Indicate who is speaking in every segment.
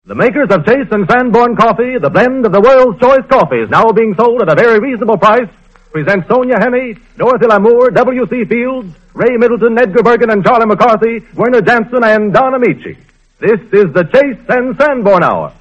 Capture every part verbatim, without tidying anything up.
Speaker 1: The makers of Chase and Sanborn Coffee, the blend of the world's choice coffees, now being sold at a very reasonable price, present Sonia Henney, Dorothy Lamour, W C. Fields, Ray Middleton, Edgar Bergen, and Charlie McCarthy, Werner Jansen, and Don Amici. This is the Chase and Sanborn Hour.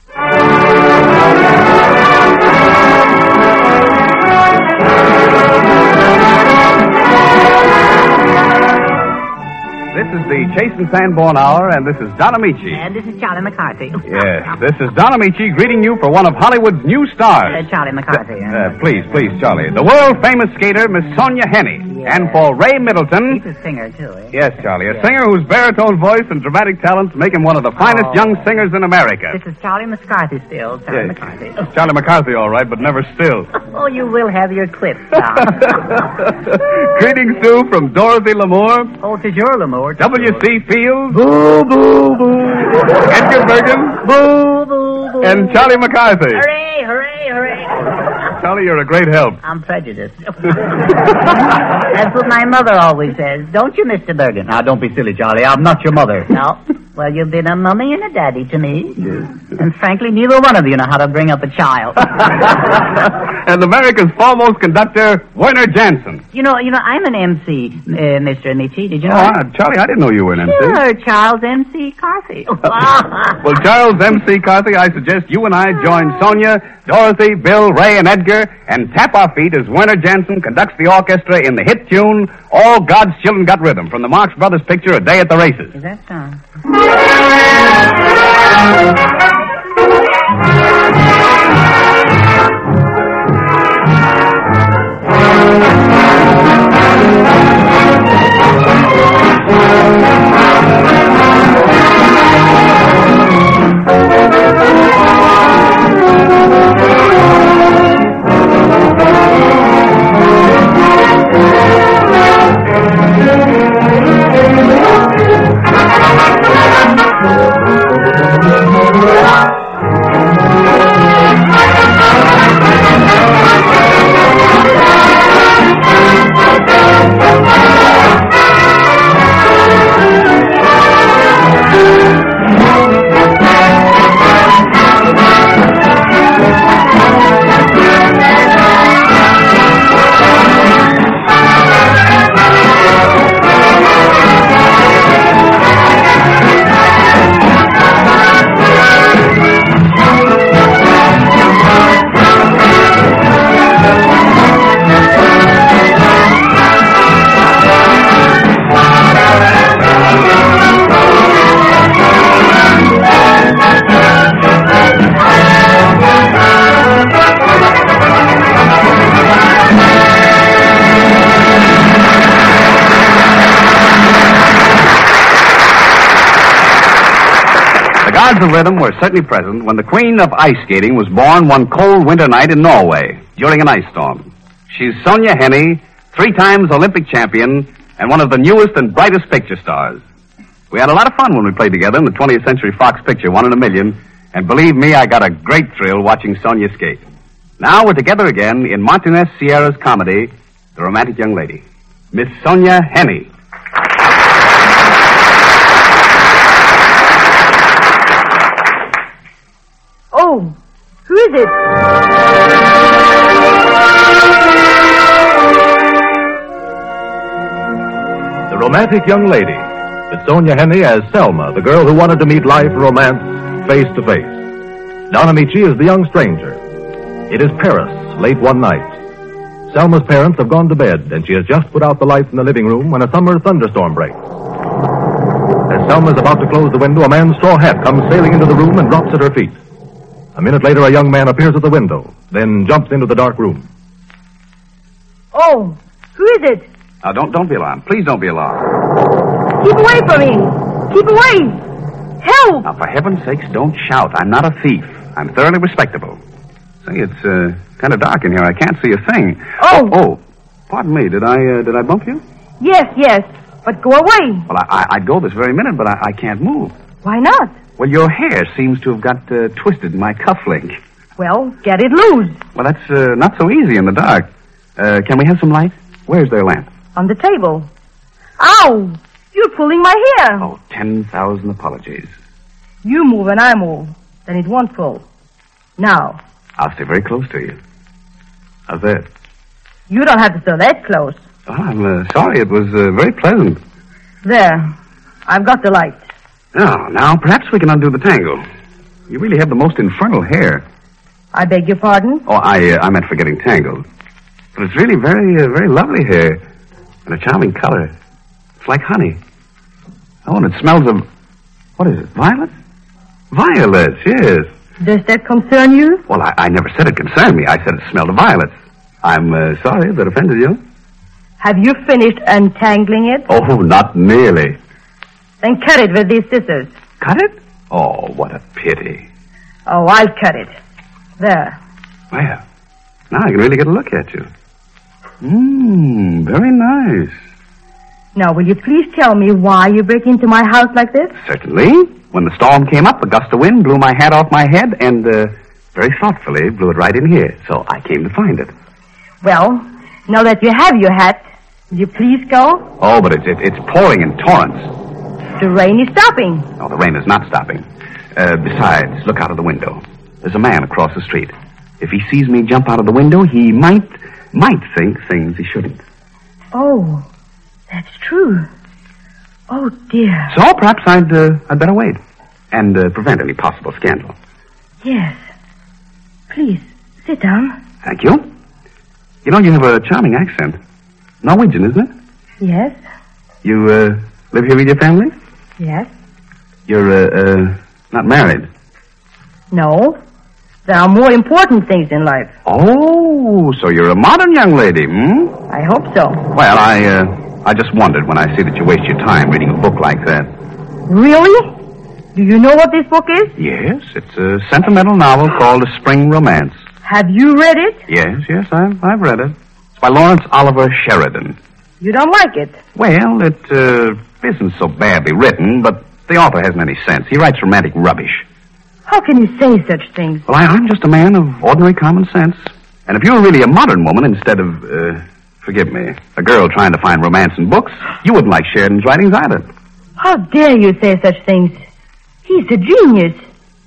Speaker 2: This is the Chase and Sanborn Hour, and this is Don Amici.
Speaker 3: And this is Charlie McCarthy.
Speaker 2: Yes, this is Don Amici greeting you for one of Hollywood's new stars.
Speaker 3: Uh, Charlie McCarthy.
Speaker 2: Uh, please, please, Charlie. The world-famous skater, Miss Sonia Henney.
Speaker 3: Yes.
Speaker 2: And for Ray Middleton...
Speaker 3: He's a singer, too, eh?
Speaker 2: Yes, Charlie, a
Speaker 3: Yes.
Speaker 2: singer whose baritone voice and dramatic talents make him one of the finest
Speaker 3: Oh.
Speaker 2: young singers in America.
Speaker 3: This is Charlie McCarthy still, Charlie
Speaker 2: Yes.
Speaker 3: McCarthy.
Speaker 2: Charlie McCarthy, all right, but never still.
Speaker 3: Oh, you will have your clips now.
Speaker 2: Greetings, too, from Dorothy Lamour,
Speaker 3: Oh, to your Lamour.
Speaker 2: W C. Fields,
Speaker 3: Boo, boo, boo.
Speaker 2: Edgar Bergen,
Speaker 3: Boo, boo, boo.
Speaker 2: and Charlie McCarthy.
Speaker 3: Hooray, hooray, hooray.
Speaker 2: Charlie, you're a great help.
Speaker 3: I'm prejudiced. That's what my mother always says. Don't you, Mister Bergen?
Speaker 4: Now, don't be silly, Charlie. I'm not your mother.
Speaker 3: No. Well, you've been a mummy and a daddy to me. And frankly, neither one of you know how to bring up a child.
Speaker 2: And America's foremost conductor, Werner Jansen.
Speaker 3: You know, you know, I'm an M C, uh, Mister Amici. Did you know
Speaker 2: Oh,
Speaker 3: that?
Speaker 2: uh, Charlie, I didn't know you were an M C.
Speaker 3: Sure, Charles M C. Carthy.
Speaker 2: Well, Charles M C. Carthy, I suggest you and I join Sonia, Dorothy, Bill, Ray, and Edgar and tap our feet as Werner Jansen conducts the orchestra in the hit tune, All God's Children Got Rhythm, from the Marx Brothers picture, A Day at the Races.
Speaker 3: Is that so?
Speaker 2: The gods of rhythm were certainly present when the queen of ice skating was born one cold winter night in Norway during an ice storm. She's Sonia Henney, three times Olympic champion, and one of the newest and brightest picture stars. We had a lot of fun when we played together in the twentieth Century Fox picture, One in a Million, and believe me, I got a great thrill watching Sonia skate. Now we're together again in Martinez Sierra's comedy, The Romantic Young Lady. Miss Sonia Henney.
Speaker 5: Oh, who is it?
Speaker 1: The Romantic Young Lady, with Sonia Henney as Selma, the girl who wanted to meet life and romance face to face. Don Amici is the young stranger. It is Paris, late one night. Selma's parents have gone to bed, and she has just put out the lights in the living room when a summer thunderstorm breaks. As Selma is about to close the window, a man's straw hat comes sailing into the room and drops at her feet. A minute later, a young man appears at the window, then jumps into the dark room.
Speaker 5: Oh, who is it?
Speaker 2: Now, don't, don't be alarmed. Please don't be alarmed.
Speaker 5: Keep away from me! Keep away! Help!
Speaker 2: Now, for heaven's sakes, don't shout. I'm not a thief. I'm thoroughly respectable. Say, it's uh, kind of dark in here. I can't see a thing.
Speaker 5: Oh.
Speaker 2: Oh, oh. Pardon me. Did I uh, did I bump you?
Speaker 5: Yes, yes, but go away.
Speaker 2: Well, I, I, I'd go this very minute, but I, I can't move.
Speaker 5: Why not?
Speaker 2: Well, your hair seems to have got uh, twisted in my cufflink.
Speaker 5: Well, get it loose.
Speaker 2: Well, that's uh, not so easy in the dark. Uh, can we have some light? Where's their lamp?
Speaker 5: On the table. Ow! You're pulling my hair.
Speaker 2: Oh, ten thousand apologies.
Speaker 5: You move and I move, then it won't pull. Now.
Speaker 2: I'll stay very close to you. How's that?
Speaker 5: You don't have to stay that close.
Speaker 2: Oh, I'm uh, sorry. It was uh, very pleasant.
Speaker 5: There. I've got the light.
Speaker 2: Now, now, perhaps we can undo the tangle. You really have the most infernal hair.
Speaker 5: I beg your pardon?
Speaker 2: Oh, I uh, I meant for getting tangled. But it's really very, uh, very lovely hair. And a charming color. It's like honey. Oh, and it smells of... What is it, violets? Violets, yes.
Speaker 5: Does that concern you?
Speaker 2: Well, I, I never said it concerned me. I said it smelled of violets. I'm uh, sorry if that offended you.
Speaker 5: Have you finished untangling it?
Speaker 2: Oh, not nearly.
Speaker 5: Then cut it with these scissors.
Speaker 2: Cut it? Oh, what a pity.
Speaker 5: Oh, I'll cut it. There.
Speaker 2: Well, now I can really get a look at you. Mmm, very nice.
Speaker 5: Now, will you please tell me why you break into my house like this?
Speaker 2: Certainly. When the storm came up, a gust of wind blew my hat off my head and uh, very thoughtfully blew it right in here. So I came to find it.
Speaker 5: Well, now that you have your hat, will you please go?
Speaker 2: Oh, but it's, it, it's pouring in torrents.
Speaker 5: The rain is stopping.
Speaker 2: Oh, the rain is not stopping. Uh, besides, look out of the window. There's a man across the street. If he sees me jump out of the window, he might, might think things he shouldn't.
Speaker 5: Oh, that's true. Oh, dear.
Speaker 2: So perhaps I'd, uh, I'd better wait and uh, prevent any possible scandal.
Speaker 5: Yes. Please, sit down.
Speaker 2: Thank you. You know, you have a charming accent. Norwegian, isn't it?
Speaker 5: Yes.
Speaker 2: You, uh, live here with your family?
Speaker 5: Yes.
Speaker 2: You're, uh, uh, not married?
Speaker 5: No. There are more important things in life.
Speaker 2: Oh, so you're a modern young lady, hmm?
Speaker 5: I hope so.
Speaker 2: Well, I, uh, I just wondered when I see that you waste your time reading a book like that.
Speaker 5: Really? Do you know what this book is?
Speaker 2: Yes, it's a sentimental novel called A Spring Romance.
Speaker 5: Have you read it?
Speaker 2: Yes, yes, I've, I've read it. It's by Lawrence Oliver Sheridan.
Speaker 5: You don't like it?
Speaker 2: Well, it uh, isn't so badly written, but the author hasn't any sense. He writes romantic rubbish.
Speaker 5: How can you say such things?
Speaker 2: Well, I, I'm just a man of ordinary common sense. And if you were really a modern woman instead of, uh, forgive me, a girl trying to find romance in books, you wouldn't like Sheridan's writings either.
Speaker 5: How dare you say such things? He's a genius.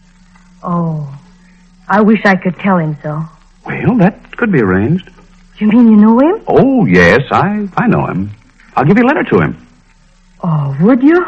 Speaker 5: Oh, I wish I could tell him so.
Speaker 2: Well, that could be arranged.
Speaker 5: You mean you know him?
Speaker 2: Oh, yes, I, I know him. I'll give you a letter to him.
Speaker 5: Oh, would you?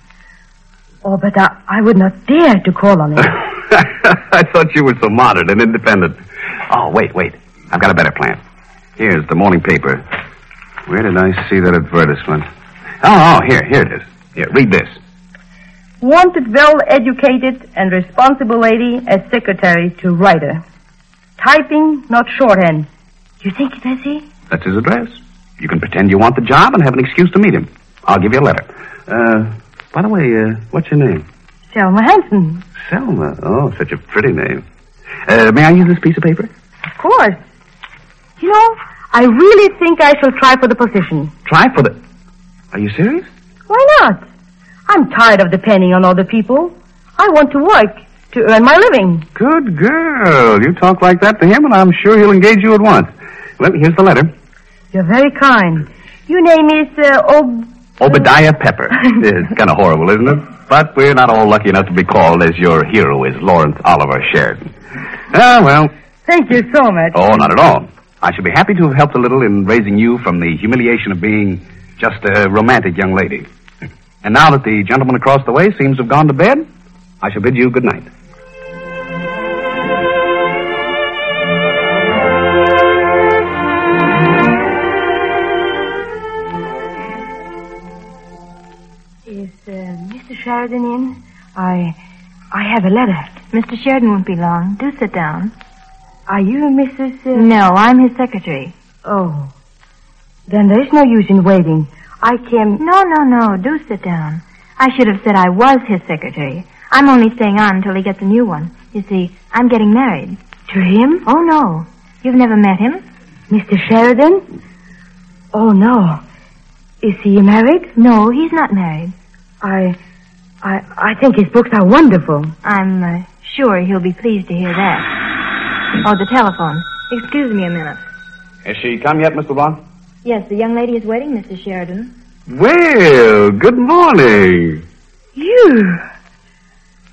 Speaker 5: Oh, but I, I would not dare to call on him.
Speaker 2: I thought you were so modern and independent. Oh, wait, wait. I've got a better plan. Here's the morning paper. Where did I see that advertisement? Oh, oh, here, here it is. Here, read this.
Speaker 5: Wanted well-educated and responsible lady as secretary to writer. Typing, not shorthand. Do you think that's he?
Speaker 2: That's his address. You can pretend you want the job and have an excuse to meet him. I'll give you a letter. Uh, by the way, uh, what's your name?
Speaker 5: Selma Hansen.
Speaker 2: Selma. Oh, such a pretty name. Uh, may I use this piece of paper?
Speaker 5: Of course. You know, I really think I shall try for the position.
Speaker 2: Try for the... Are you serious?
Speaker 5: Why not? I'm tired of depending on other people. I want to work to earn my living.
Speaker 2: Good girl. You talk like that to him, and I'm sure he'll engage you at once. Well, here's the letter.
Speaker 5: You're very kind. Your name is, uh, Ob...
Speaker 2: Obadiah Pepper. It's kind of horrible, isn't it? But we're not all lucky enough to be called as your hero is Lawrence Oliver Sheridan. Ah, well.
Speaker 5: Thank you so much.
Speaker 2: Oh, not at all. I should be happy to have helped a little in raising you from the humiliation of being just a romantic young lady. And now that the gentleman across the way seems to have gone to bed, I shall bid you good night.
Speaker 5: Is uh, Mister Sheridan in? I, I have a letter.
Speaker 6: Mister Sheridan won't be long. Do sit down.
Speaker 5: Are you Missus Uh...
Speaker 6: No, I'm his secretary.
Speaker 5: Oh. Then there's no use in waiting. I can...
Speaker 6: No, no, no. Do sit down. I should have said I was his secretary. I'm only staying on until he gets a new one. You see, I'm getting married.
Speaker 5: To him?
Speaker 6: Oh, no. You've never met him?
Speaker 5: Mister Sheridan? Oh, no. Is he married?
Speaker 6: No, he's not married.
Speaker 5: I... I, I think his books are wonderful.
Speaker 6: I'm uh, sure he'll be pleased to hear that. Oh, the telephone. Excuse me a minute.
Speaker 2: Has she come yet, Mister Bond?
Speaker 6: Yes, the young lady is waiting, Mister Sheridan.
Speaker 2: Well, good morning.
Speaker 5: You...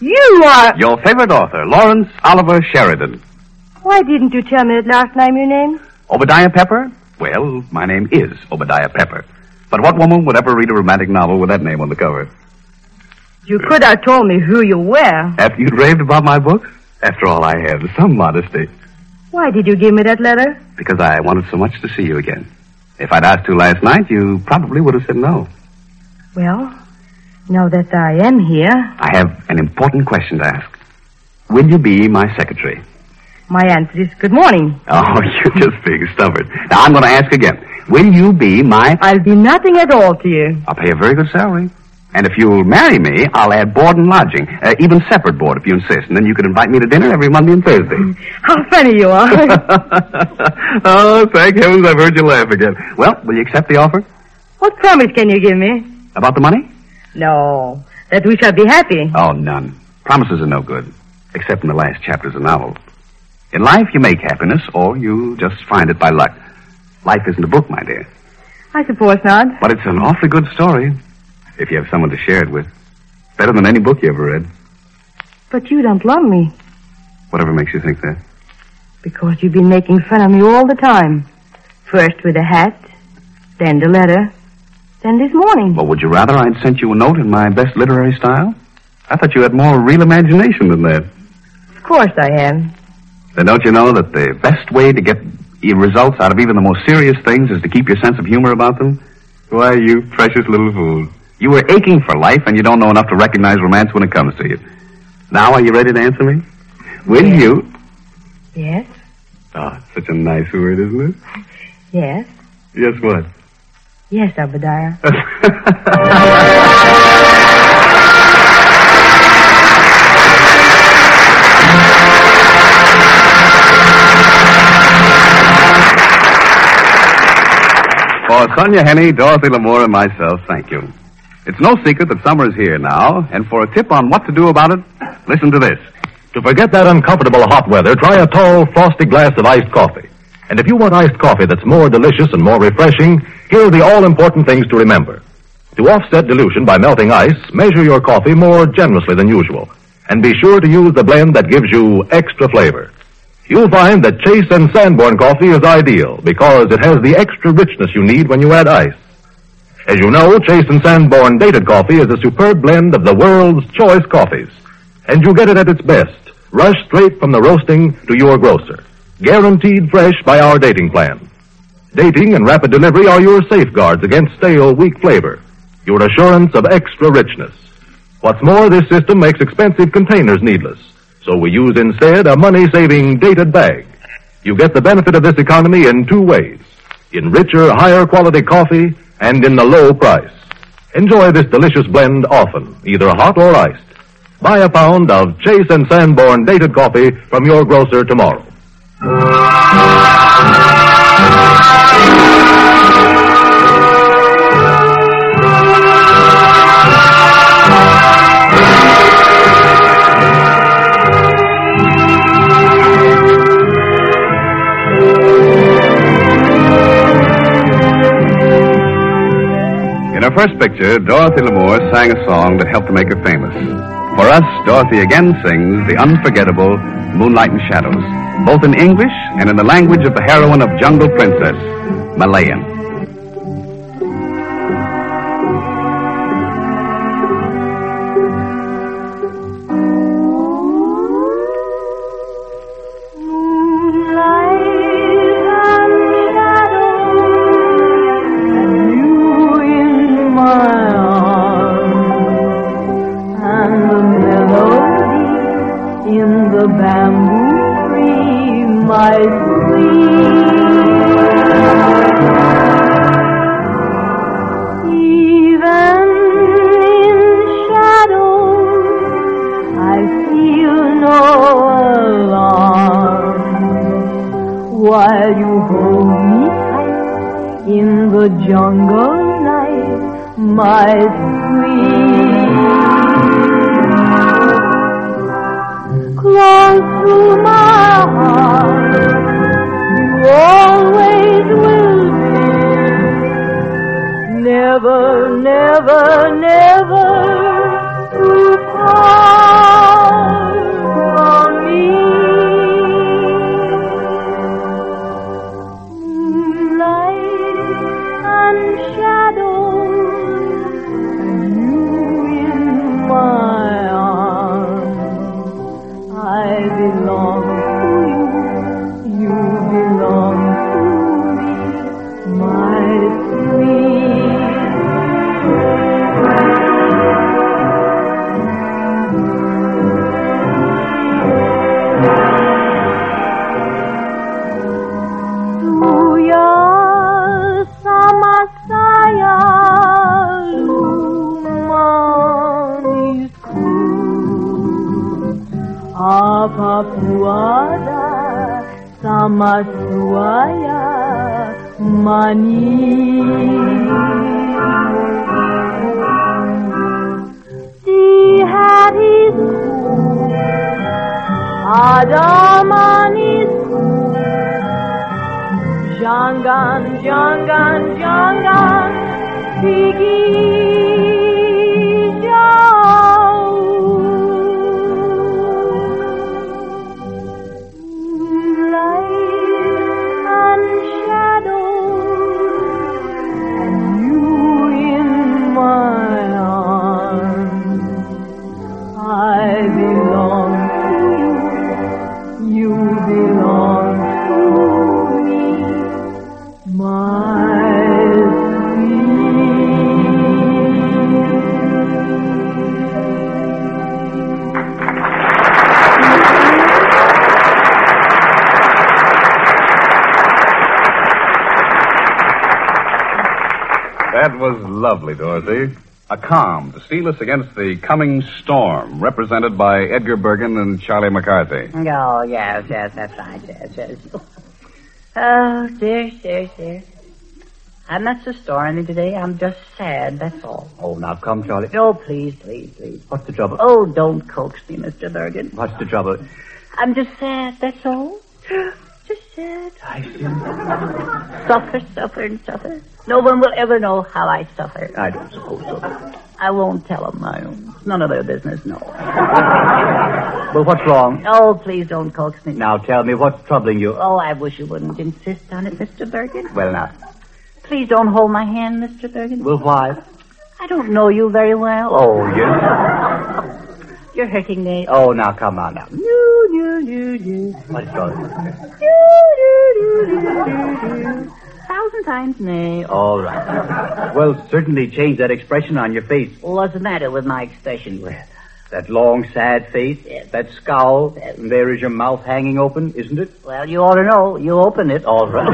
Speaker 5: You are...
Speaker 2: Your favorite author, Lawrence Oliver Sheridan.
Speaker 5: Why didn't you tell me that last name your name?
Speaker 2: Obadiah Pepper? Well, my name is Obadiah Pepper. But what woman would ever read a romantic novel with that name on the cover?
Speaker 5: You could have told me who you were.
Speaker 2: After you'd raved about my books? After all, I have some modesty.
Speaker 5: Why did you give me that letter?
Speaker 2: Because I wanted so much to see you again. If I'd asked you last night, you probably would have said no.
Speaker 5: Well, now that I am here...
Speaker 2: I have an important question to ask. Will you be my secretary?
Speaker 5: My answer is good morning.
Speaker 2: Oh, you're just being stubborn. Now, I'm going to ask again. Will you be my...
Speaker 5: I'll be nothing at all to you.
Speaker 2: I'll pay a very good salary. And if you'll marry me, I'll add board and lodging. Uh, even separate board, if you insist. And then you can invite me to dinner every Monday and Thursday.
Speaker 5: How funny you are.
Speaker 2: Oh, thank heavens I've heard you laugh again. Well, will you accept the offer?
Speaker 5: What promise can you give me?
Speaker 2: About the money?
Speaker 5: No, that we shall be happy.
Speaker 2: Oh, none. Promises are no good. Except in the last chapters of novels. In life, you make happiness, or you just find it by luck. Life isn't a book, my dear.
Speaker 5: I suppose not.
Speaker 2: But it's an awfully good story. If you have someone to share it with. Better than any book you ever read.
Speaker 5: But you don't love me.
Speaker 2: Whatever makes you think that?
Speaker 5: Because you've been making fun of me all the time. First with the hat, then the letter, then this morning.
Speaker 2: Well, would you rather I'd sent you a note in my best literary style? I thought you had more real imagination than that.
Speaker 5: Of course I am.
Speaker 2: Then don't you know that the best way to get results out of even the most serious things is to keep your sense of humor about them? Why, you precious little fool. You were aching for life, and you don't know enough to recognize romance when it comes to you. Now, are you ready to answer me? Will
Speaker 5: yes.
Speaker 2: you...
Speaker 5: Yes.
Speaker 2: Oh, it's such a nice word, isn't it?
Speaker 5: Yes.
Speaker 2: Yes, what?
Speaker 5: Yes, Obadiah.
Speaker 2: For Sonia Henney, Dorothy Lamour, and myself, thank you. It's no secret that summer is here now, and for a tip on what to do about it, listen to this.
Speaker 1: To forget that uncomfortable hot weather, try a tall, frosty glass of iced coffee. And if you want iced coffee that's more delicious and more refreshing, here are the all-important things to remember. To offset dilution by melting ice, measure your coffee more generously than usual. And be sure to use the blend that gives you extra flavor. You'll find that Chase and Sanborn coffee is ideal because it has the extra richness you need when you add ice. As you know, Chase and Sanborn Dated Coffee is a superb blend of the world's choice coffees. And you get it at its best, rushed straight from the roasting to your grocer. Guaranteed fresh by our dating plan. Dating and rapid delivery are your safeguards against stale, weak flavor. Your assurance of extra richness. What's more, this system makes expensive containers needless. So we use instead a money-saving dated bag. You get the benefit of this economy in two ways. In richer, higher quality coffee and in the low price. Enjoy this delicious blend often, either hot or iced. Buy a pound of Chase and Sanborn Dated Coffee from your grocer tomorrow.
Speaker 2: In her first picture, Dorothy Lamour sang a song that helped to make her famous. For us, Dorothy again sings the unforgettable Moonlight and Shadows, both in English and in the language of the heroine of Jungle Princess, Malayan.
Speaker 7: While you hold me tight in the jungle night, my sweet. Close to my heart, you always will be. Never, never, never to part. Apapuada Samaswaya Mani He had his Adamanis Jangan, jangan, jangan Pigi jauh Light and shadow And you in my arms I belong You belong to me, my
Speaker 2: That was lovely, Dorothy. A calm to steel us against the coming storm, represented by Edgar Bergen and Charlie McCarthy.
Speaker 3: Oh, yes, yes, that's right, yes, yes. Oh, dear, dear, dear. I'm not so stormy today. I'm just sad, that's all.
Speaker 4: Oh, now come, Charlie.
Speaker 3: Oh, please, please, please.
Speaker 4: What's the trouble?
Speaker 3: Oh, don't coax me, Mister Bergen.
Speaker 4: What's the trouble?
Speaker 3: I'm just sad, that's all. Just sad.
Speaker 4: I see.
Speaker 3: Suffer, suffer, and suffer. No one will ever know how I suffer.
Speaker 4: I don't suppose so.
Speaker 3: I won't tell them. I It's none of their business, no.
Speaker 4: Well, what's wrong?
Speaker 3: Oh, please don't coax me.
Speaker 4: Now tell me what's troubling you.
Speaker 3: Oh, I wish you wouldn't insist on it, Mister Bergen.
Speaker 4: Well, now.
Speaker 3: Please don't hold my hand, Mister Bergen.
Speaker 4: Well, why?
Speaker 3: I don't know you very well.
Speaker 4: Oh, yes.
Speaker 3: You're hurting me.
Speaker 4: Oh, now, come on now.
Speaker 3: No, no, no, no.
Speaker 4: What's wrong?
Speaker 3: No, no, no, no, no. Thousand times nay.
Speaker 4: All right. Well, certainly change that expression on your face.
Speaker 3: What's the matter with my expression?
Speaker 4: That long, sad face,
Speaker 3: Yes.
Speaker 4: that scowl, and there is your mouth hanging open, isn't it?
Speaker 3: Well, you ought to know. You open it.
Speaker 4: All right.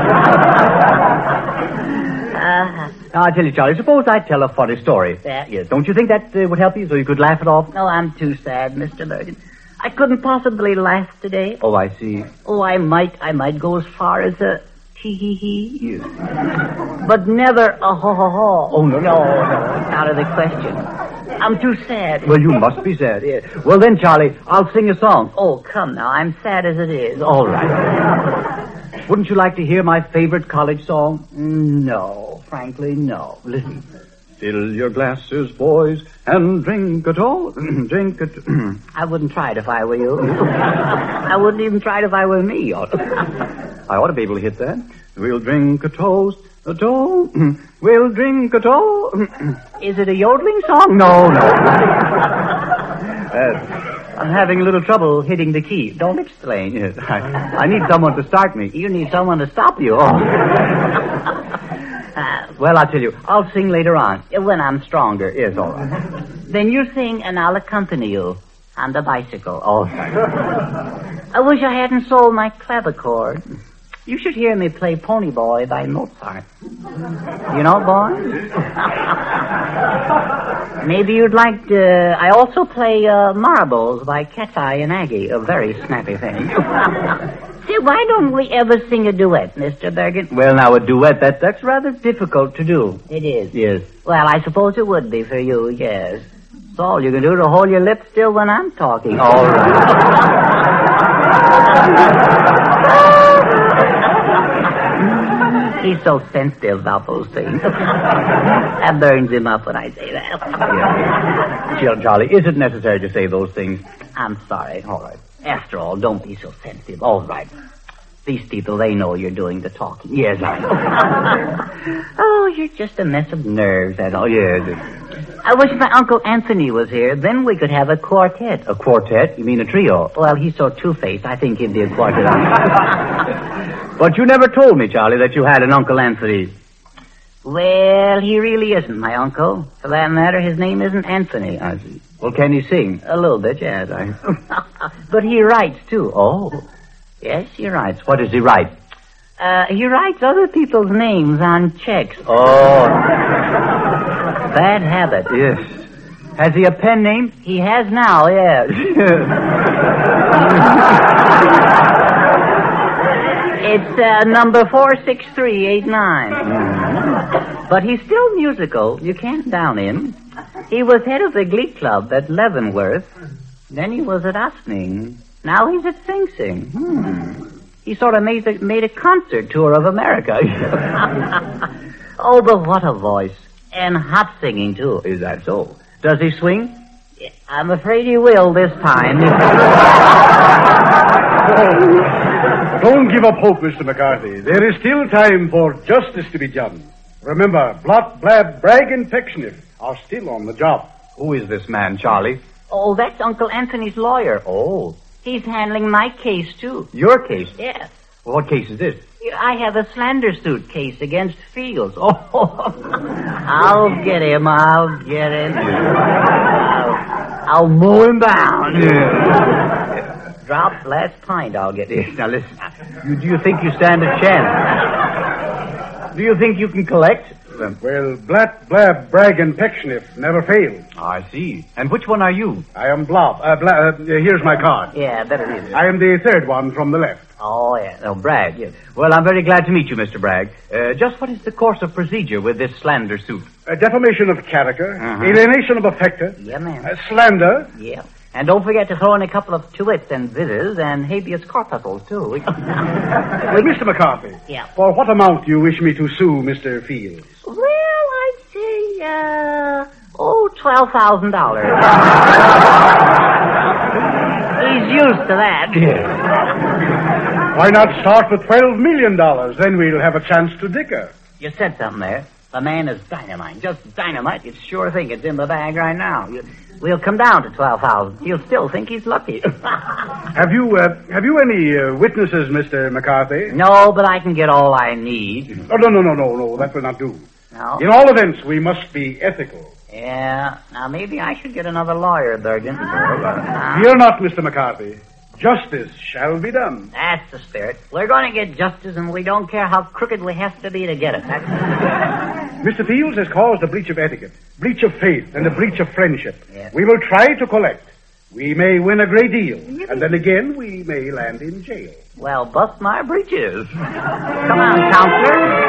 Speaker 3: uh,
Speaker 4: Now, I tell you, Charlie, suppose I tell a funny story.
Speaker 3: Yeah.
Speaker 4: Yes. Don't you think that uh, would help you so you could laugh it off?
Speaker 3: no, I'm too sad, Mister Bergen. I couldn't possibly laugh today.
Speaker 4: Oh, I see.
Speaker 3: Oh, I might, I might go as far as a tee-hee-hee. Yes. But never a ho-ho-ho.
Speaker 4: Oh, no, no, no.
Speaker 3: It's out of the question. I'm too sad.
Speaker 4: Well, you must be sad. Yes. Well, then, Charlie, I'll sing a song.
Speaker 3: Oh, come now. I'm sad as it is.
Speaker 4: All right. Wouldn't you like to hear my favorite college song?
Speaker 3: No, frankly, no.
Speaker 4: Listen. Fill your glasses, boys, and drink it all. Drink it.
Speaker 3: I wouldn't try it if I were you. I wouldn't even try it if I were me.
Speaker 4: I ought to be able to hit that. We'll drink a toast, a toast. We'll drink a toast.
Speaker 3: Is it a yodeling song?
Speaker 4: No, no. uh, I'm having a little trouble hitting the key.
Speaker 3: Don't explain.
Speaker 4: Yes, I, I need someone to start me.
Speaker 3: You need someone to stop you.
Speaker 4: Oh. uh, well, I'll tell you. I'll sing later on.
Speaker 3: When I'm stronger.
Speaker 4: Yes, all right.
Speaker 3: Then you sing and I'll accompany you on the bicycle.
Speaker 4: All right.
Speaker 3: I wish I hadn't sold my clavichord. You should hear me play Pony Boy by Mozart. You know, boy? Maybe you'd like to... I also play uh, Marbles by Cat's Eye and Aggie, a very snappy thing. See, why don't we ever sing a duet, Mister Bergen?
Speaker 4: Well, now, a duet, that, that's rather difficult to do.
Speaker 3: It is.
Speaker 4: Yes.
Speaker 3: Well, I suppose it would be for you, yes. It's all you can do to hold your lips still when I'm talking.
Speaker 4: All right.
Speaker 3: He's so sensitive about those things. That burns him up when I say that.
Speaker 4: Yeah. Charlie, is it necessary to say those things?
Speaker 3: I'm sorry.
Speaker 4: All right.
Speaker 3: After all, don't be so sensitive. All right. These people, they know you're doing the talking.
Speaker 4: Yes, I know.
Speaker 3: Oh, you're just a mess of nerves, that's all.
Speaker 4: Yes.
Speaker 3: I wish my Uncle Anthony was here. Then we could have a quartet.
Speaker 4: A quartet? You mean a trio?
Speaker 3: Well, he's so two-faced, I think he'd be a quartet.
Speaker 4: But you never told me, Charlie, that you had an Uncle Anthony.
Speaker 3: Well, he really isn't my uncle. For that matter, his name isn't Anthony.
Speaker 4: I see. Well, can he sing?
Speaker 3: A little bit, yes. I... But he writes, too.
Speaker 4: Oh.
Speaker 3: Yes, he writes.
Speaker 4: What does he write?
Speaker 3: Uh, he writes other people's names on checks.
Speaker 4: Oh.
Speaker 3: Bad habit.
Speaker 4: Yes. Has he a pen name?
Speaker 3: He has now, yes. That's uh, number four six three eight nine. But he's still musical. You can't down him. He was head of the Glee Club at Leavenworth. Then he was at Ossining. Now he's at Sing Sing. Hmm. He sort of made a, made a concert tour of America. Oh, but what a voice. And hot singing, too.
Speaker 4: Is that so?
Speaker 3: Does he swing? I'm afraid he will this time.
Speaker 8: Oh, don't give up hope, Mister McCarthy. There is still time for justice to be done. Remember, Blot, Blab, Bragg, and Pecksniff are still on the job.
Speaker 4: Who is this man, Charlie?
Speaker 3: Oh, that's Uncle Anthony's lawyer.
Speaker 4: Oh.
Speaker 3: He's handling my case, too.
Speaker 4: Your case?
Speaker 3: Yes.
Speaker 4: Well, what case is this?
Speaker 3: I have a slander suit case against Fields. Oh, I'll get him. I'll get him. I'll, I'll mow him down.
Speaker 4: Yeah.
Speaker 3: Drop last pint, I'll get him.
Speaker 4: Now, listen. You, do you think you stand a chance? Do you think you can collect?
Speaker 8: Well, Blat, Blab, Bragg, and Pecksniff never fail.
Speaker 4: Oh, I see. And which one are you?
Speaker 8: I am Blob. Uh, Bla- uh, here's my card.
Speaker 3: Yeah, better read it.
Speaker 8: I am the third one from the left.
Speaker 3: Oh, yeah.
Speaker 4: Oh, Bragg, yes. Well, I'm very glad to meet you, Mister Bragg. Uh, just what is the course of procedure with this slander suit?
Speaker 8: Uh, defamation of character,
Speaker 4: Uh-huh.
Speaker 8: alienation of affector,
Speaker 3: Yeah, ma'am.
Speaker 8: uh, slander.
Speaker 3: Yeah. And don't forget to throw in a couple of tuits and vizzes and habeas corpuscles, too.
Speaker 8: Well, Mister McCarthy.
Speaker 3: Yeah.
Speaker 8: For what amount do you wish me to sue Mister Fields?
Speaker 3: Well, I'd say, uh, oh, twelve thousand dollars. He's used to that.
Speaker 8: Why not start with twelve million dollars? Then we'll have a chance to dicker.
Speaker 3: You said something there. The man is dynamite. Just dynamite. It's sure thing. It's in the bag right now. You, we'll come down to twelve thousand. He'll still think he's lucky.
Speaker 8: Have you, uh, have you any uh, witnesses, Mister McCarthy?
Speaker 3: No, but I can get all I need.
Speaker 8: Oh, no, no, no, no, no. That will not do.
Speaker 3: No?
Speaker 8: In all events, we must be ethical.
Speaker 3: Yeah. Now, maybe I should get another lawyer, Bergen. Huh?
Speaker 8: Fear not, Mister McCarthy. Justice shall be done.
Speaker 3: That's the spirit. We're going to get justice, and we don't care how crooked we have to be to get it. That's...
Speaker 8: Mister Fields has caused a breach of etiquette, breach of faith, and a breach of friendship.
Speaker 3: Yes.
Speaker 8: We will try to collect. We may win a great deal, and then again we may land in jail.
Speaker 3: Well, bust my breeches. Come on, counselor.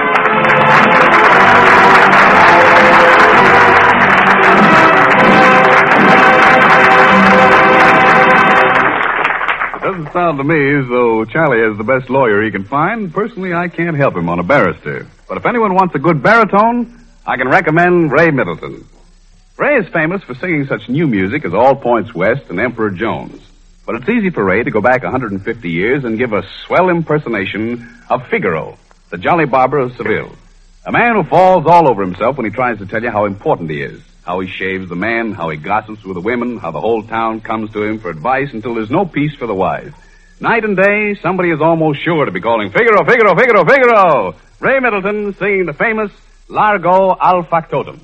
Speaker 2: It doesn't sound to me as though Charlie is the best lawyer he can find. Personally, I can't help him on a barrister. But if anyone wants a good baritone, I can recommend Ray Middleton. Ray is famous for singing such new music as All Points West and Emperor Jones. But it's easy for Ray to go back one hundred fifty years and give a swell impersonation of Figaro, the jolly barber of Seville. A man who falls all over himself when he tries to tell you how important he is. How he shaves the men, how he gossips with the women, how the whole town comes to him for advice until there's no peace for the wise. Night and day, somebody is almost sure to be calling Figaro, Figaro, Figaro, Figaro! Ray Middleton singing the famous Largo al Factotum.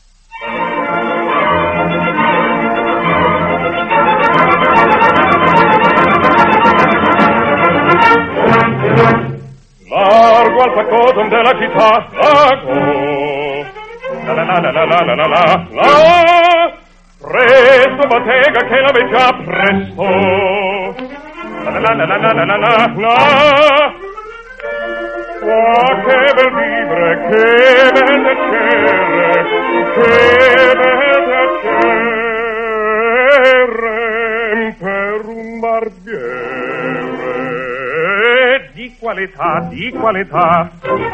Speaker 9: Largo al factotum della città, largo. La la la la la la la la la. Presto bottega che la vedo già presto. La la la la la la la la la. Ah, che bel vivere, che bel piacere, che bel piacere per un barbiere di qualità, di qualità.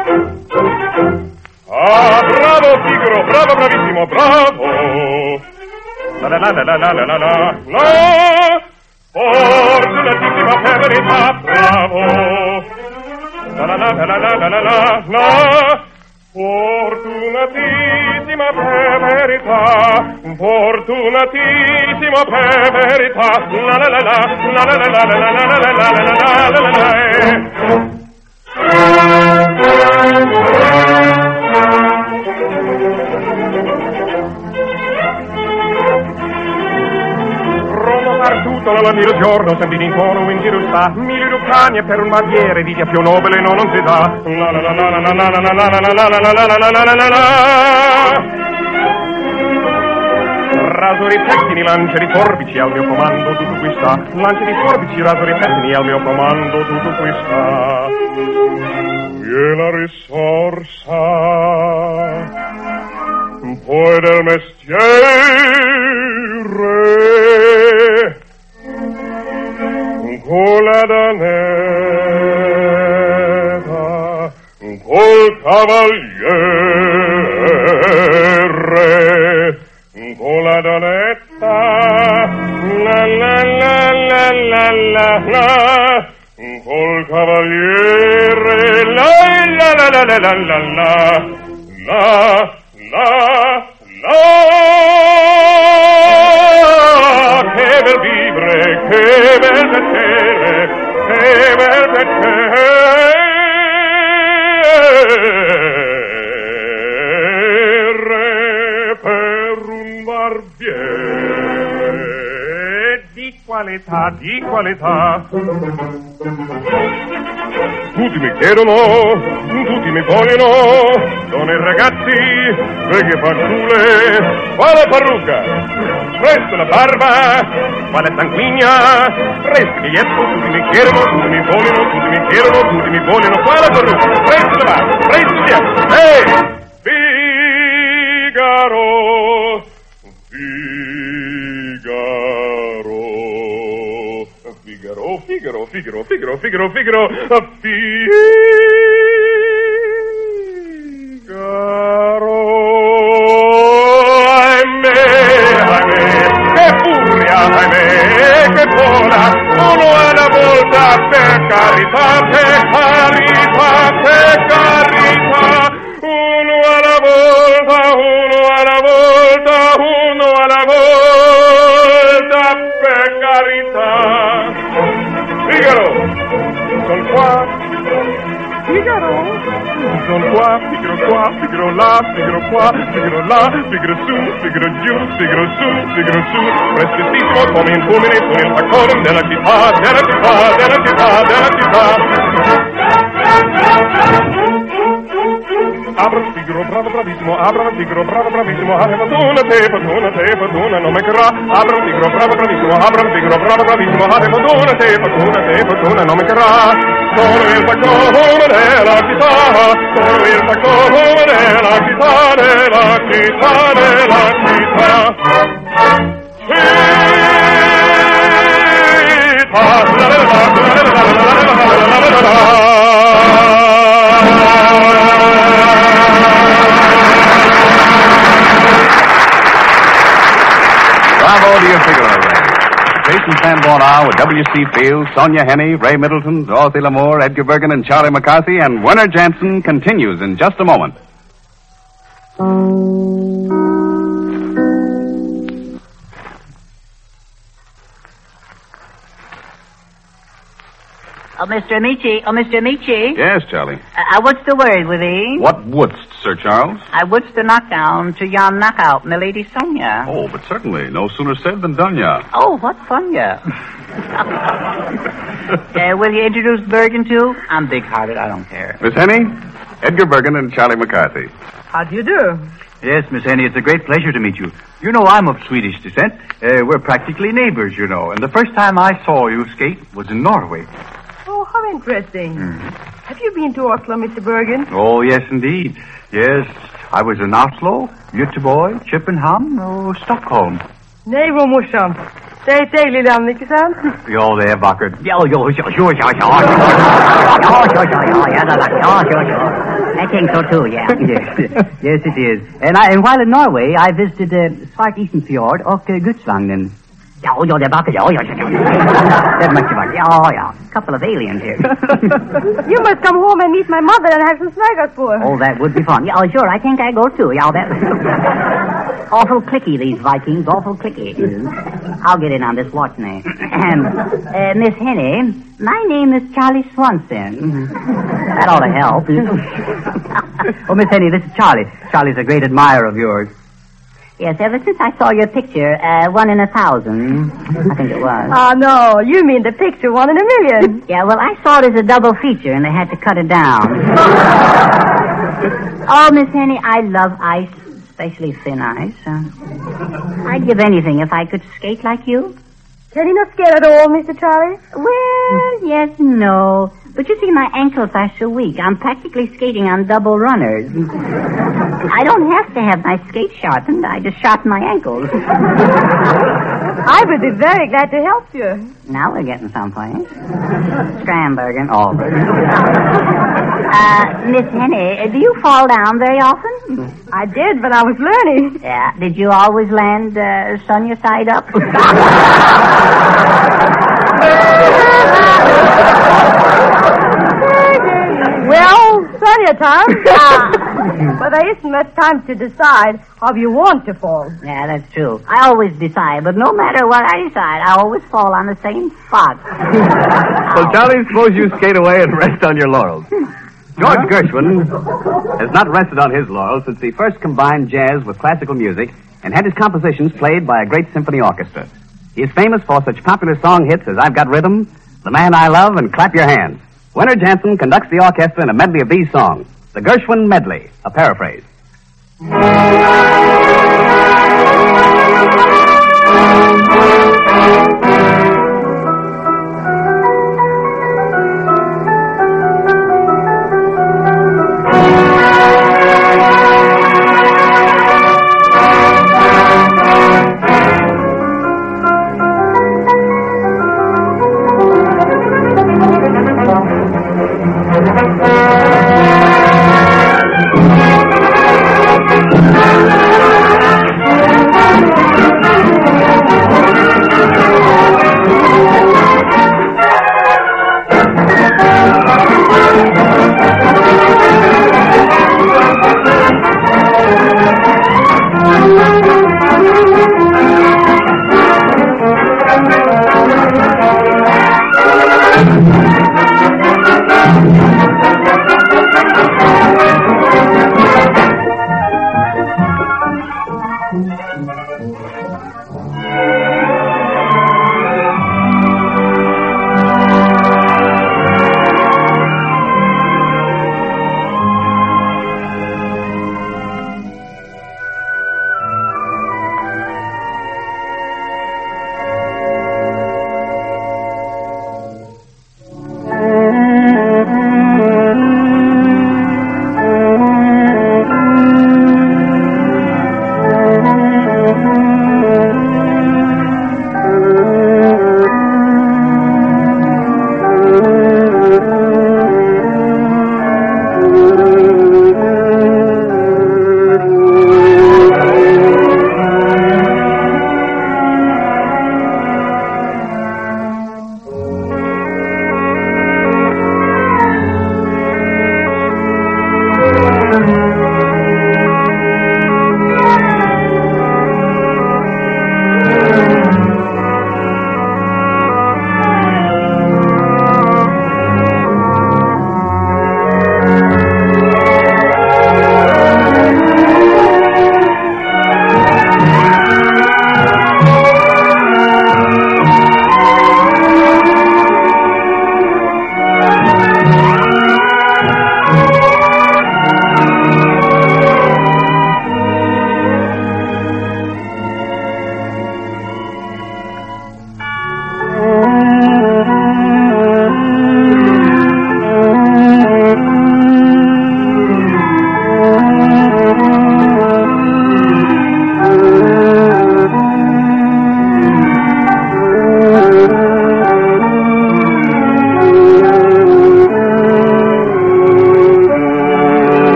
Speaker 9: Ah, bravo Figaro, bravo, bravissimo, bravo. La la la la la la la la la la. Fortunatissima per verità, bravo. La la la la la la la la la la. Fortunatissima per verità, fortunatissima per verità. La la la la la la la la la la la la la la la la. Tutto l'anno giorno sempre in coro in giro sta mille lucani per un barbiere di via più nobile no non si dà la la la la la la la la la la la la la la la la la la raso i pettini, lancia di forbici al mio comando, tutto qui sta. Lancia di forbici, raso i pettini al mio comando, tutto qui sta. E la risorsa poi del mestiere con la danesa, col cavaliere, con la donetta, la la la la la la la, col cavaliere, la la la la la la la la, la la, che bel vivere, che bel piacere, che bel piacere per un barbiere di qualità, di qualità. Tutti mi chiedono, tutti mi vogliono, donne e ragazzi, vecchie fanciulle, quale parrucca, presto la barba, quale sanguigna, presto biglietto, tutti mi chiedono, tutti mi vogliono, tutti mi chiedono, tutti mi vogliono, quale parrucca, presto la barba, presto biglietto, ehi, Figaro, Figaro. Figaro, Figaro, Figaro, Figaro, Figaro, Figaro, Figaro, ahimè, ahimè, che furia, ahimè, che vola, uno alla volta, per carità, per carità, per carità, uno alla volta, uno alla volta, uno alla volta, per carità. Figaro, sono qua, Figaro, sono qua, Figaro qua, Figaro là, Figaro qua, Figaro là, Figaro su, Figaro giù, Figaro su, Figaro su, prestissimo come il fulmine con il faccorum della città, della città, della città, della città. Abra Figaro, bravo, bravissimo, abra Figaro, bravo, bravissimo, ah, fortuna te, fortuna te, fortuna non mancherà. Abra Figaro, bravo, bravissimo, abra Figaro, bravo, bravissimo, ah, fortuna te, fortuna te, fortuna non mancherà. Sono il faccorum della città, sono il faccorum della città, della città, della città.
Speaker 2: Bravo to your Figaro Ray. Jason Sanborn are with W C Fields, Sonia Henney, Ray Middleton, Dorothy Lamour, Edgar Bergen, and Charlie McCarthy, and Werner Jansen continues in just a moment.
Speaker 3: Oh, Mister Amici. Oh, Mister Amici.
Speaker 2: Yes, Charlie.
Speaker 3: Uh, what's the word with thee?
Speaker 2: What wouldst, Sir Charles?
Speaker 3: I wouldst the knockdown to yon knockout, milady Sonia.
Speaker 2: Oh, but certainly. No sooner said than done, ya.
Speaker 3: Oh, what fun, ya. uh, will you introduce Bergen, too? I'm big-hearted. I don't care.
Speaker 2: Miss Henney, Edgar Bergen and Charlie McCarthy.
Speaker 5: How do you do?
Speaker 4: Yes, Miss Henny, it's a great pleasure to meet you. You know I'm of Swedish descent. Uh, we're practically neighbors, you know. And the first time I saw you skate was in Norway.
Speaker 5: Oh, how interesting. Mm. Have you been to Oslo, Mister Bergen?
Speaker 4: Oh, yes, indeed. Yes, I was in Oslo, Göteborg, Köpenhamn og Stockholm.
Speaker 5: Nej, hvor morsomt. Det er et dejligt land, ikke sant?
Speaker 4: Ja, det er vakkert.
Speaker 3: Ja, ja, ja, ja, ja, ja. Ja, ja, ja, ja, ja, ja, ja, ja. I think so, too, yeah. Yes, yes it is. And, I, and while in Norway, I visited uh, Svartisen Fjord og uh, Gudsvagnen. Ja, ja, det är vackert. Ja, ja, ja. Det är mycket vackert. Ja, ja. Couple of aliens here.
Speaker 5: You must come home and meet my mother and have some smörgåsbord.
Speaker 3: Oh, that would be fun. Yeah, oh, sure. I think I go too. Yeah, that. Awful clicky, these Vikings. Awful clicky. I'll get in on this watch now. uh, Miss Henny, my name is Charlie Swanson. That ought to help. Oh, Miss Henny, this is Charlie. Charlie's a great admirer of yours. Yes, ever since I saw your picture, uh, one in a thousand, I think it was.
Speaker 5: Oh, no, you mean the picture, one in a million.
Speaker 3: Yeah, well, I saw it as a double feature, and they had to cut it down. Oh, Miss Henny, I love ice. especially thin ice. Uh, I'd give anything if I could skate like you.
Speaker 5: Can you not skate at all, Mister Charlie?
Speaker 3: Well, yes, no. But you see, my ankles are so weak. I'm practically skating on double runners. I don't have to have my skate sharpened. I just sharpen my ankles.
Speaker 5: I would be very glad to help you.
Speaker 3: Now we're getting someplace. Scramberg and Auburn. Uh, Miss Henny, do you fall down very often?
Speaker 5: I did, but I was learning.
Speaker 3: Yeah. Did you always land uh, Sonia side up?
Speaker 5: Well, Sonia time. But there isn't much time to decide how you want to fall.
Speaker 3: Yeah, that's true. I always decide, but no matter what I decide, I always fall on the same spot.
Speaker 2: So, Charlie, suppose you skate away and rest on your laurels. George Gershwin has not rested on his laurels since he first combined jazz with classical music and had his compositions played by a great symphony orchestra. He is famous for such popular song hits as I've Got Rhythm, The Man I Love, and Clap Your Hands. Winter Jansen conducts the orchestra in a medley of these songs. The Gershwin Medley, a paraphrase.
Speaker 9: Thank you.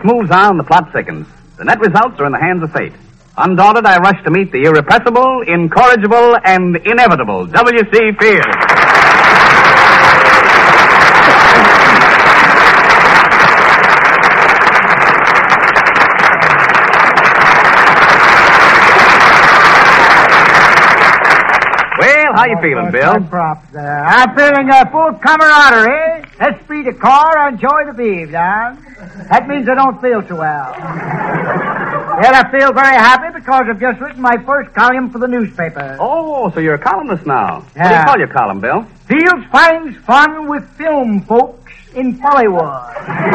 Speaker 2: moves on, the plot thickens. The net results are in the hands of fate. Undaunted, I rush to meet the irrepressible, incorrigible, and inevitable W C. Fields. Well, how you feeling, Bill?
Speaker 10: Props there. I'm feeling uh, full camaraderie. Esprit de corps, enjoy the beef, Don. That means I don't feel so well. Well, I feel very happy because I've just written my first column for the newspaper.
Speaker 2: Oh, so you're a columnist now.
Speaker 10: Yeah.
Speaker 2: What do you call your column, Bill?
Speaker 10: Fields finds fun with film folks in Hollywood.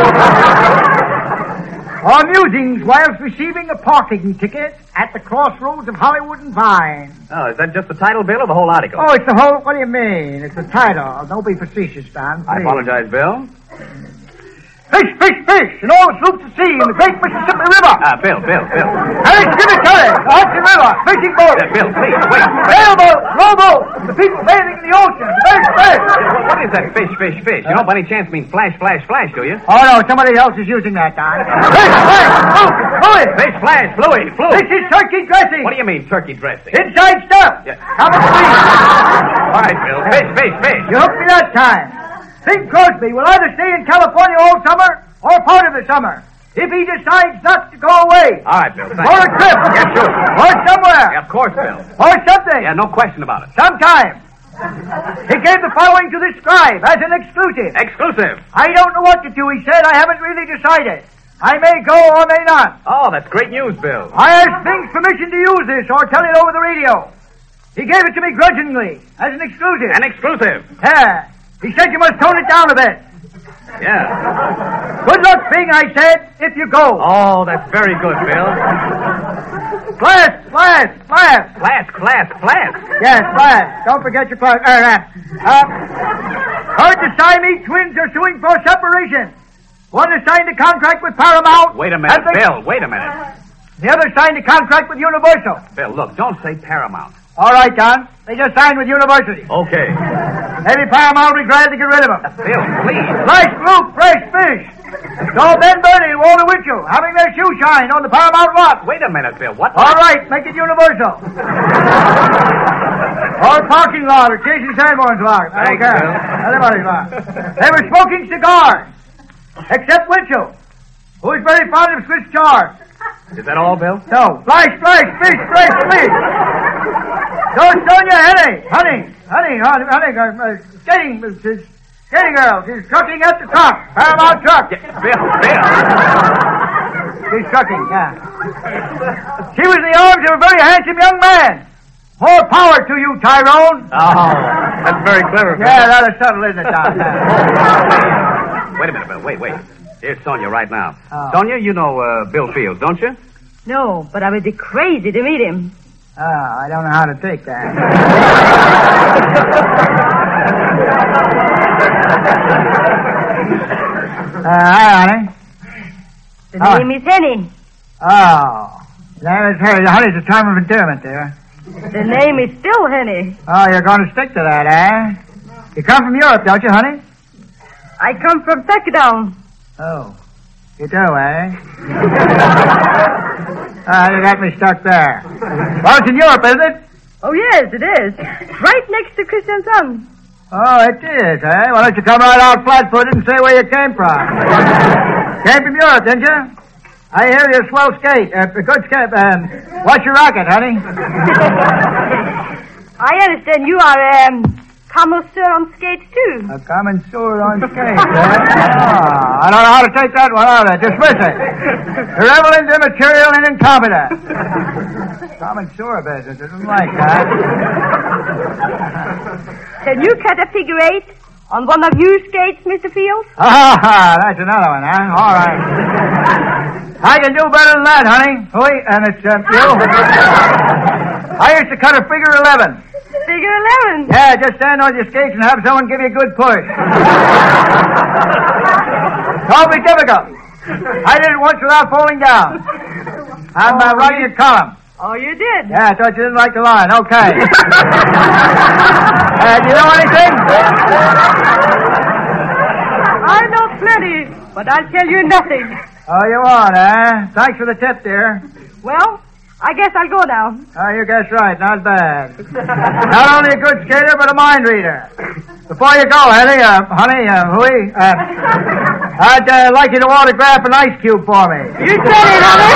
Speaker 10: Or musings whilst receiving a parking ticket at the crossroads of Hollywood and Vine.
Speaker 2: Oh, is that just the title, Bill, or the whole article?
Speaker 10: Oh, it's the whole... What do you mean? It's the title. Don't be facetious, Don.
Speaker 2: I
Speaker 10: please.
Speaker 2: apologize, Bill.
Speaker 10: Fish, fish, fish, and all the sloops at sea in the great Mississippi River.
Speaker 2: Ah, Bill, Bill, Bill.
Speaker 10: Hey, tributary, the Hudson River, fishing boats.
Speaker 2: Uh, Bill, please, wait.
Speaker 10: Sailboats, rowboats, the people bathing in the ocean, fish, fish.
Speaker 2: What, what is that fish, fish, fish? You don't by any chance mean flash, flash, flash, do you?
Speaker 10: Oh, no, somebody else is using that, Don. Fish, fish, fluid, fluid.
Speaker 2: Fish, flash, fluid, fluid.
Speaker 10: This is turkey dressing.
Speaker 2: What do you mean, turkey dressing?
Speaker 10: Inside stuff.
Speaker 2: Yeah.
Speaker 10: Come on, please.
Speaker 2: All right, Bill. Fish, fish, fish.
Speaker 10: You hooked me that time. Bing Crosby will either stay in California all summer or part of the summer, if he decides not to go away.
Speaker 2: All right, Bill, thanks.
Speaker 10: Or a trip.
Speaker 2: Yeah, sure.
Speaker 10: Or somewhere.
Speaker 2: Yeah, of course, Bill.
Speaker 10: Or something.
Speaker 2: Yeah, no question about it.
Speaker 10: Sometime. He gave the following to the scribe as an exclusive.
Speaker 2: Exclusive.
Speaker 10: I don't know what to do, he said. I haven't really decided. I may go or may not.
Speaker 2: Oh, that's great news, Bill.
Speaker 10: I asked Bing's permission to use this or tell it over the radio. He gave it to me grudgingly as an exclusive.
Speaker 2: An exclusive.
Speaker 10: Yeah. He said you must tone it down a bit.
Speaker 2: Yeah.
Speaker 10: Good luck, Bing, I said, if you go.
Speaker 2: Oh, that's very good, Bill.
Speaker 10: Flask, flask, flask.
Speaker 2: Flask, flask, flask.
Speaker 10: Yes, flask. Don't forget your flask. Uh, uh, heard the Siamese twins are suing for separation. One has signed a contract with Paramount.
Speaker 2: Wait a minute,
Speaker 10: and the-
Speaker 2: Bill, wait a minute.
Speaker 10: The other signed a contract with Universal.
Speaker 2: Bill, look, don't say Paramount.
Speaker 10: All right, Don. They just signed with University.
Speaker 2: Okay.
Speaker 10: Maybe Paramount will be glad to get rid of them.
Speaker 2: Bill, please.
Speaker 10: Nice blue, fresh fish. So Ben Bernie and Walter Winchell having their shoe shine on the Paramount lot.
Speaker 2: Wait a minute, Bill. What?
Speaker 10: All right, make it Universal. Or parking lot or Jason Sanborn's lot. I don't
Speaker 2: Thanks,
Speaker 10: care.
Speaker 2: Bill.
Speaker 10: Anybody's lot. They were smoking cigars. Except Winchell, who is very fond of Swiss chard.
Speaker 2: Is that all, Bill?
Speaker 10: No. Flash, flash, fish, flash, fish. So Sonia Henny, honey, honey, honey, honey, uh, uh, skating, uh, skating girl. She's trucking at the truck. Paramount truck.
Speaker 2: Yeah, Bill, Bill.
Speaker 10: She's trucking, yeah. She was in the arms of a very handsome young man. More power to you, Tyrone.
Speaker 2: Oh, that's very clever, Bill.
Speaker 10: Yeah, that is subtle, isn't it, Don?
Speaker 2: Wait a minute, Bill. Wait, wait. Here's Sonia right now.
Speaker 10: Oh.
Speaker 2: Sonia, you know uh, Bill Fields, don't you?
Speaker 5: No, but I would be crazy to meet him.
Speaker 10: Oh, I don't know how to take that. uh, hi, honey.
Speaker 5: The
Speaker 10: Oh.
Speaker 5: name is Henny.
Speaker 10: Oh, that is her. Honey's a term of endearment there.
Speaker 5: The name is still Henny.
Speaker 10: Oh, you're going to stick to that, eh? You come from Europe, don't you, honey?
Speaker 5: I come from Tuckadown.
Speaker 10: Oh, you do, eh? Ah, you got me stuck there. Well, it's in Europe, isn't it?
Speaker 5: Oh, yes, it is. Right next to Kristiansand.
Speaker 10: Oh, it is, eh? Why don't you come right out flat-footed and say where you came from? Came from Europe, didn't you? I hear you're a swell skate. Uh, a good skate. Um, what's your racket, honey?
Speaker 5: I understand you are, um, connoisseur on skates, too.
Speaker 10: A connoisseur on skates, eh? Oh, I don't know how to take that one out of there. Dismiss it. Irrelevant, immaterial, and incompetent. Connoisseur business. Isn't like that.
Speaker 5: Can you cut a figure eight on one of your skates, Mister Fields?
Speaker 10: Ah, that's another one, huh? All right. I can do better than that, honey. Wait, and it's uh, you. I used to cut a figure eleven.
Speaker 5: Figure eleven?
Speaker 10: Yeah, just stand on your skates and have someone give you a good push. Don't be difficult. I did it once without falling down. I'm uh, writing a column.
Speaker 5: Oh, you did?
Speaker 10: Yeah, I thought you didn't like the line. Okay. uh, do you know anything?
Speaker 5: I know plenty, but I'll tell you nothing.
Speaker 10: Oh, you want, eh? Thanks for the tip, dear.
Speaker 5: Well, I guess I'll go now.
Speaker 10: Oh, you guess right. Not bad. Not only a good skater, but a mind reader. Before you go, honey, uh, honey, uh, hooey, uh, I'd uh, like you to autograph an ice cube for me.
Speaker 5: You said it, honey.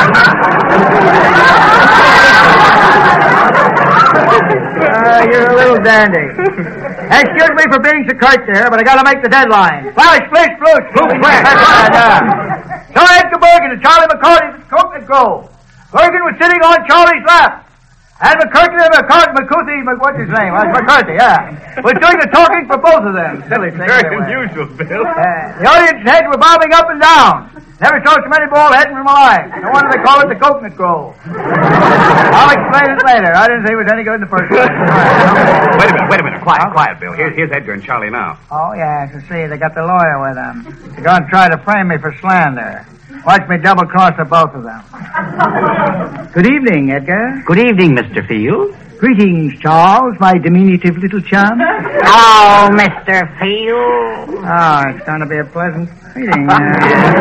Speaker 10: Uh, you're a little dandy. Excuse me for being so curt there, but I gotta make the deadline. Flash, splish, flute. Flute, flash. So Edgar Bergen and Charlie McCarty at Coconut Grove. Bergen was sitting on Charlie's lap. And McCarthy, McCarthy, McCarthy, what's his name? Uh, McCarthy, yeah. Was doing the talking for both of them. Silly thing.
Speaker 9: Very unusual, Bill.
Speaker 10: Uh, the audience heads were bobbing up and down. Never saw so many bald heads in my life. No wonder they call it the Coconut Grove. I'll explain it later. I didn't think it was any good in the first place.
Speaker 2: Wait a minute, wait a minute. Quiet, quiet, Bill. Here's, here's Edgar and Charlie now.
Speaker 10: Oh, yeah, I can see. They got the lawyer with them. They're going to try to frame me for slander. Watch me double-cross the both of them. Good evening, Edgar.
Speaker 3: Good evening, Mister Field.
Speaker 10: Greetings, Charles, my diminutive little chum.
Speaker 3: Oh, Mister Field.
Speaker 10: Oh, it's going to be a pleasant greeting. Uh,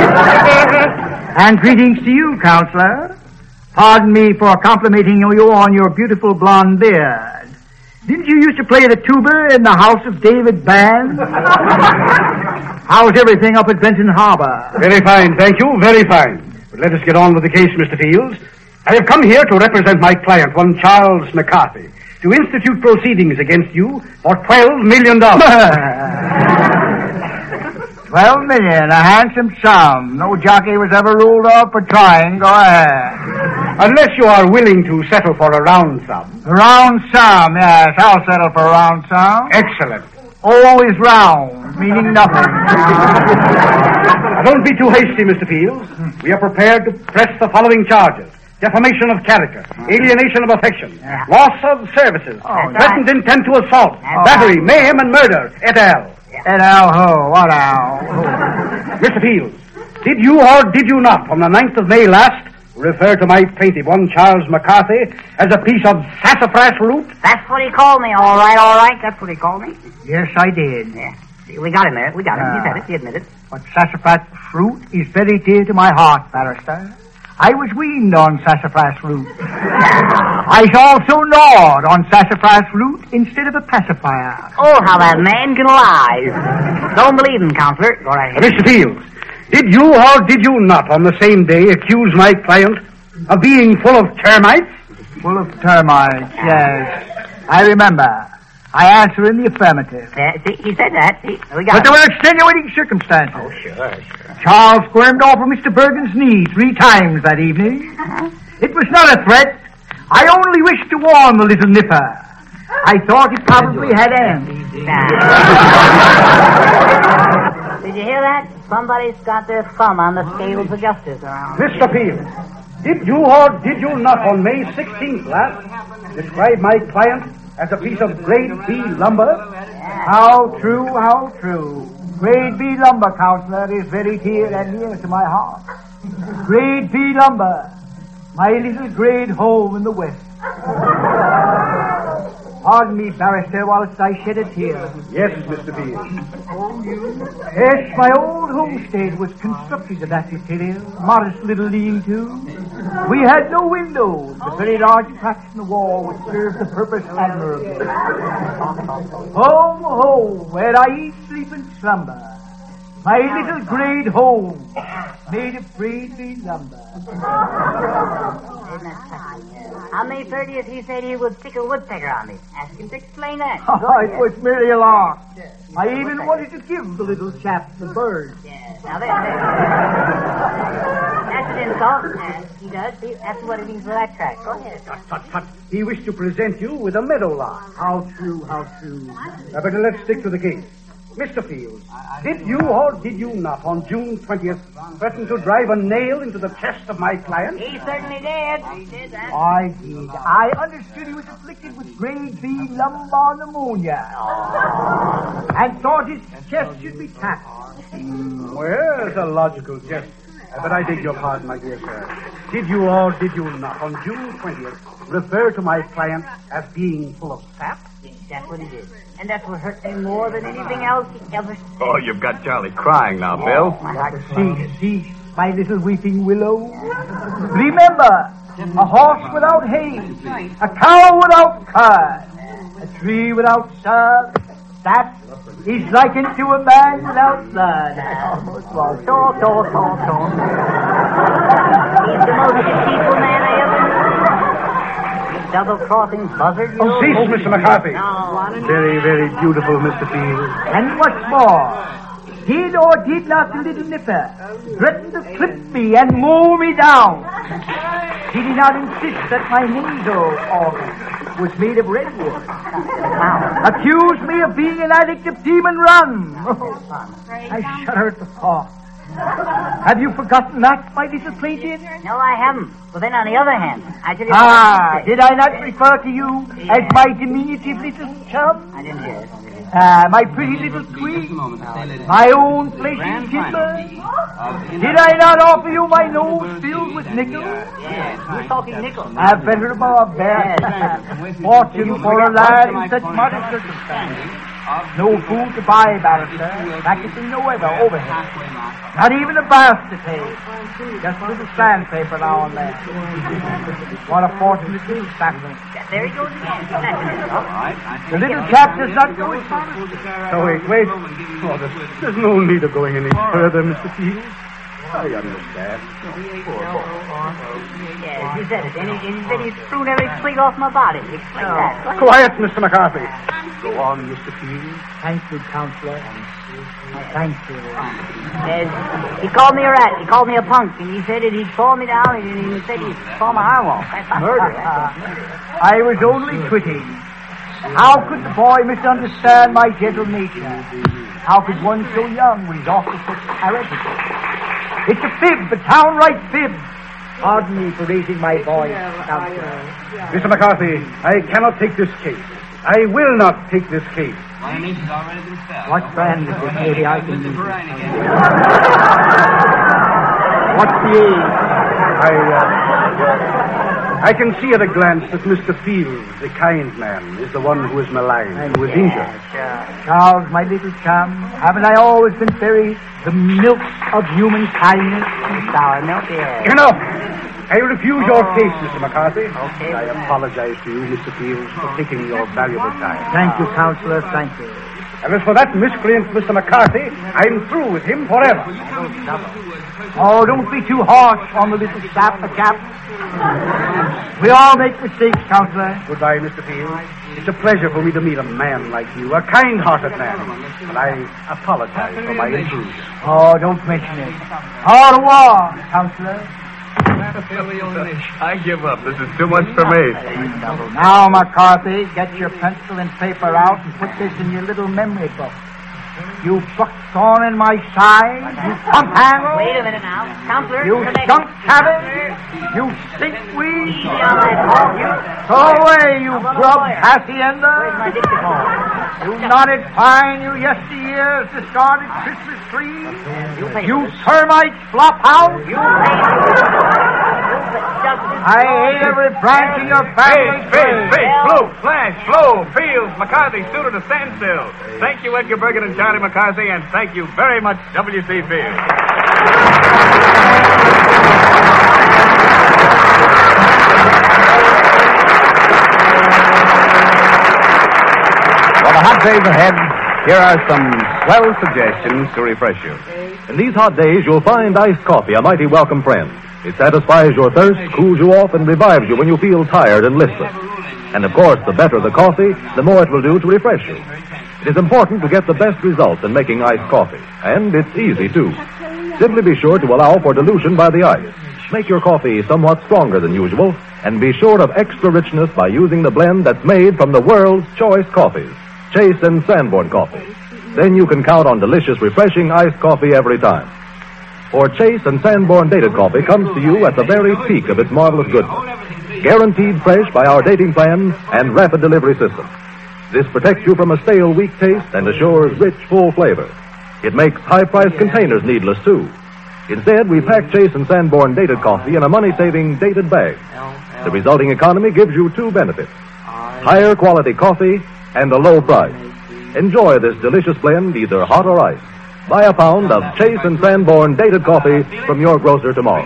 Speaker 10: and greetings to you, Counselor. Pardon me for complimenting you on your beautiful blonde beard. Didn't you used to play the tuba in the house of David Band? How's everything up at Benton Harbor?
Speaker 8: Very fine, thank you, very fine. But let us get on with the case, Mister Fields. I have come here to represent my client, one Charles McCarthy, to institute proceedings against you for twelve million dollars.
Speaker 10: Twelve million, a handsome sum. No jockey was ever ruled off for trying. Go ahead.
Speaker 8: Unless you are willing to settle for a round sum.
Speaker 10: A round sum, yes. I'll settle for a round sum.
Speaker 8: Excellent.
Speaker 10: Always round, meaning nothing.
Speaker 8: Now, don't be too hasty, Mister Fields. We are prepared to press the following charges. Defamation of character, alienation of affection,
Speaker 10: Yeah.
Speaker 8: loss of services,
Speaker 10: Oh,
Speaker 8: threatened intent to assault, battery, mayhem, and murder, et al.
Speaker 10: Et al. Who? What al?
Speaker 8: Mister Fields, did you or did you not, on the ninth of May last, refer to my plaintiff, one Charles McCarthy, as a piece of sassafras root?
Speaker 3: That's what he called me, all right, all right. That's what he called me.
Speaker 10: Yes, I did.
Speaker 3: Yeah. We got him there. We got him. He
Speaker 10: Ah.
Speaker 3: said it. He admitted.
Speaker 10: But sassafras fruit is very dear to my heart, barrister. I was weaned on sassafras root. I also gnawed on sassafras root instead of a pacifier.
Speaker 3: Oh, how that man can lie. Don't believe him, Counselor. Go right ahead.
Speaker 8: Mister Fields, did you or did you not, on the same day, accuse my client of being full of termites?
Speaker 10: Full of termites, yes. I remember. I answer in the affirmative.
Speaker 3: Uh, see, he said that. See, we got
Speaker 10: But there
Speaker 3: him.
Speaker 10: were extenuating circumstances.
Speaker 3: Oh, sure, sure.
Speaker 10: Charles squirmed off of Mister Bergen's knee three times that evening.
Speaker 3: Uh-huh.
Speaker 10: It was not a threat. I only wished to warn the little nipper. I thought it probably had ends.
Speaker 3: Did you hear that? Somebody's got their thumb on the scales of justice around.
Speaker 8: Mister Fields, did you or did you not, on May sixteenth last, describe my client as a piece of grade B lumber?
Speaker 10: How true, how true. Grade B lumber, Counselor, is very dear and near to my heart. Grade B lumber, my little grade home in the West. Pardon me, barrister, whilst I shed a tear.
Speaker 8: Yes, Mister Fields.
Speaker 10: Yes, my old homestead was constructed of that material, modest little lean-to. We had no windows, but very large cracks in the wall which served the purpose admirably. Home, home, where I eat, sleep, and slumber. My little grade home, made of grade B lumber.
Speaker 3: On May thirtieth, he said he would stick a woodpecker on me. Ask him to explain that.
Speaker 10: Oh, it was merely a lark. I even wanted to give the little chap the bird.
Speaker 3: Yes. Now, there, there. That's an insult. Uh, he does. See, that's what it means for that track. Go ahead.
Speaker 8: Tut, tut. He wished to present you with a meadowlark.
Speaker 10: How true, how true.
Speaker 8: Now, but let's stick to the case. Mister Fields, did you or did you not, on June twentieth, threaten to drive a nail into the chest of my client?
Speaker 3: He certainly did. He did that.
Speaker 10: I did. I understood he was afflicted with grade B lumbar pneumonia. And thought his chest should be tapped.
Speaker 8: Mm, well, it's a logical jest. Uh, but I beg your pardon, my dear sir. Did you or did you not, on June twentieth, refer to my client as being full of sap?
Speaker 3: That's what he did. And that's what hurt me more than anything else he ever said.
Speaker 2: Oh, you've got Charlie crying now, Bill.
Speaker 3: My heart
Speaker 10: Cease, cease. my little weeping willow. Remember, a horse without hay, a cow without cud, a tree without sod, that is likened to a man without blood. Almost was. Talk, talk, talk, talk.
Speaker 3: He's the most deceitful man I ever knew. Double-crossing buzzard. You
Speaker 8: Oh,
Speaker 3: know?
Speaker 8: cease, Mister McCarthy.
Speaker 3: No.
Speaker 8: Very, very beautiful, Mister Field.
Speaker 10: And what's more, did or did not the little nipper threaten to clip me and mow me down? Did he not insist that my nasal organ was made of redwood? Accused me of being an addict of demon rum. I shudder at the thought. Have you forgotten that, my little plaintive?
Speaker 3: No, I haven't. But then on the other hand, I tell you...
Speaker 10: Ah, did I not refer to you as my diminutive little chum?
Speaker 3: I didn't hear it.
Speaker 10: Ah, my pretty little queen, my own flesh and timber. Did I not offer you my nose filled with nickels?
Speaker 3: Yes, you're talking nickels.
Speaker 10: A venerable bear. Fortune for a lad in such modest circumstances. No food to buy, barrister. Practicing no weather overhead. Not even a bath to take. Just a little sandpaper now and then. What a fortunate little sapling.
Speaker 3: There he goes again.
Speaker 10: The little chap does not go as far as...
Speaker 8: Oh, wait, wait. Oh, there's, there's no need of going any further, Mister Field. I understand.
Speaker 3: Yes, you said it. And he, and he said he's thrown every sprig off my body. Explain that. What?
Speaker 8: Quiet, Mister McCarthy. Go on, Mister Field.
Speaker 10: Thank you, counselor. Thank you.
Speaker 3: Yes, he called me a rat. He called me a punk. And he said that he'd fall me down. And he said he'd fall my arm off. That's
Speaker 10: Murder. I was only twitting. How could the boy misunderstand my gentle nature? How could one so young resort to such heretical? It's a fib, a downright fib. Pardon me for raising my voice, counselor.
Speaker 8: Mister McCarthy, I cannot take this case. I will not take this case.
Speaker 10: What brand is it? Maybe I can use it. What's the age?
Speaker 8: I, uh, I can see at a glance that Mister Field, the kind man, is the one who is maligned, who is injured.
Speaker 10: Charles, my little chum, haven't I always been very the milk of human kindness?
Speaker 3: Sour milk, yes.
Speaker 8: Enough! I refuse your case, Mister McCarthy.
Speaker 3: Okay.
Speaker 8: I apologize to you, Mister Field, for taking your valuable time.
Speaker 10: Thank you, counselor, thank you.
Speaker 8: And as for that miscreant, Mister McCarthy, I'm through with him forever.
Speaker 10: Oh, don't be too harsh on the little sap, the chap. We all make mistakes, counselor.
Speaker 8: Goodbye, Mister Field. It's a pleasure for me to meet a man like you, a kind-hearted man. But I apologize for my intrusion.
Speaker 10: Oh, don't mention it. Au revoir, counselor.
Speaker 2: I give up. This is too much for me.
Speaker 10: Now, McCarthy, get your pencil and paper out and put this in your little memory book. You buckthorn in my side, you pump handle.
Speaker 3: Wait a minute now. Counselor.
Speaker 10: You skunk cabin. You stinkweed.
Speaker 3: Easy on that ball. You.
Speaker 10: Go away, you grub hacienda.
Speaker 3: Where's my dictaphone?
Speaker 10: You knotted pine, you yesteryear's discarded Christmas tree. You termite flop house.
Speaker 3: You pay.
Speaker 10: I hate every branch of your family tree.
Speaker 2: Blue, Flash, Flo, Fields, McCarthy, sued at a standstill. Thank you, Edgar Bergen and Charlie McCarthy, and thank you very much, W C Fields. For the hot days ahead, here are some swell suggestions to refresh you.
Speaker 1: In these hot days, you'll find iced coffee a mighty welcome friend. It satisfies your thirst, cools you off, and revives you when you feel tired and listless. And of course, the better the coffee, the more it will do to refresh you. It is important to get the best results in making iced coffee. And it's easy, too. Simply be sure to allow for dilution by the ice. Make your coffee somewhat stronger than usual, and be sure of extra richness by using the blend that's made from the world's choice coffees, Chase and Sanborn coffee. Then you can count on delicious, refreshing iced coffee every time. For Chase and Sanborn dated coffee comes to you at the very peak of its marvelous goodness. Guaranteed fresh by our dating plan and rapid delivery system. This protects you from a stale, weak taste and assures rich, full flavor. It makes high-priced containers needless, too. Instead, we pack Chase and Sanborn dated coffee in a money-saving dated bag. The resulting economy gives you two benefits: higher quality coffee and a low price. Enjoy this delicious blend either hot or iced. Buy a pound of Chase and Sanborn dated coffee from your grocer tomorrow.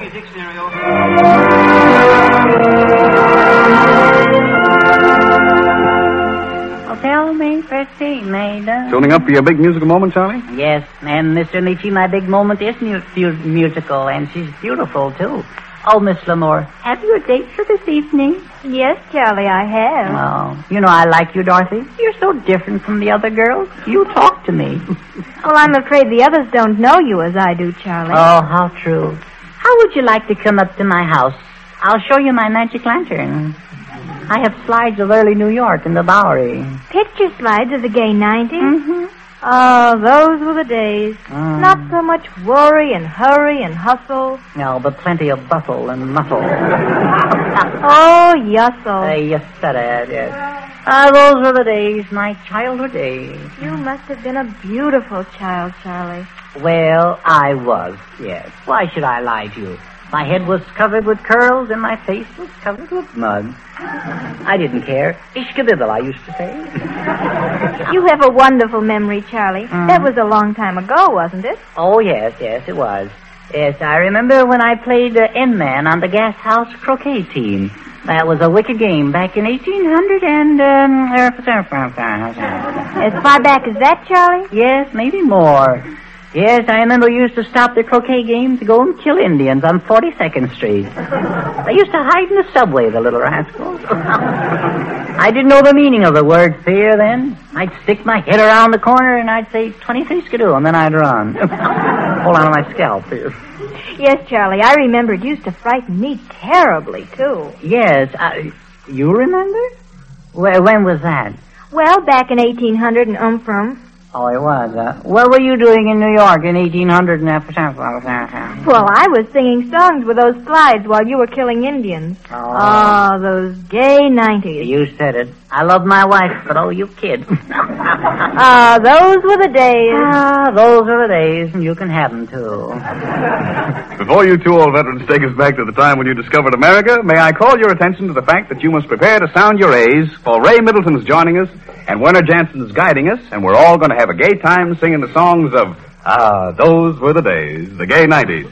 Speaker 3: Tell me, pretty maiden.
Speaker 2: Tuning up for your big musical moment, Charlie?
Speaker 3: Yes, and Mister Nietzsche, my big moment is mu- mu- musical, and she's beautiful, too. Oh, Miss Lamore, have you a date for this evening?
Speaker 6: Yes, Charlie, I have.
Speaker 3: Oh, you know I like you, Dorothy. You're so different from the other girls. You talk to me.
Speaker 6: Well, I'm afraid the others don't know you as I do, Charlie.
Speaker 3: Oh, how true. How would you like to come up to my house? I'll show you my magic lantern. I have slides of early New York in the Bowery.
Speaker 6: Picture slides of the gay nineties?
Speaker 3: Mm-hmm.
Speaker 6: Oh, those were the days.
Speaker 3: Mm.
Speaker 6: Not so much worry and hurry and hustle.
Speaker 3: No, but plenty of bustle and muscle.
Speaker 6: Oh, yussle.
Speaker 3: Uh, yes, sir, yes. Ah, those were the days, my childhood days.
Speaker 6: You must have been a beautiful child, Charlie.
Speaker 3: Well, I was, yes. Why should I lie to you? My head was covered with curls and my face was covered with mud. I didn't care. Ishkabibble, I used to say.
Speaker 6: You have a wonderful memory, Charlie.
Speaker 3: Mm.
Speaker 6: That was a long time ago, wasn't it?
Speaker 3: Oh, yes, yes, it was. Yes, I remember when I played uh, N-Man on the Gas House croquet team. That was a wicked game back in eighteen hundred and... Um,
Speaker 6: as far back as that, Charlie?
Speaker 3: Yes, maybe more. Yes, I remember we used to stop the croquet game to go and kill Indians on forty-second Street. They used to hide in the subway, the little rascals. I didn't know the meaning of the word fear then. I'd stick my head around the corner and I'd say, twenty-three skidoo, and then I'd run. Hold on to my scalp here.
Speaker 6: Yes, Charlie, I remember it used to frighten me terribly, too.
Speaker 3: Yes, I, you remember? Well, when was that?
Speaker 6: Well, back in eighteen hundred in Umphrum.
Speaker 3: Oh, it was. Uh, what were you doing in New York in eighteen hundred?
Speaker 6: Well, I was singing songs with those slides while you were killing Indians.
Speaker 3: Oh,
Speaker 6: oh those gay nineties.
Speaker 3: You said it. I love my wife, but oh, you kid.
Speaker 6: Ah, those were the days.
Speaker 3: Ah, those were the days, and you can have them, too.
Speaker 2: Before you two old veterans take us back to the time when you discovered America, may I call your attention to the fact that you must prepare to sound your A's, for Ray Middleton's joining us, and Werner Jansen's guiding us, and we're all going to have a gay time singing the songs of, ah, those were the days, the gay nineties.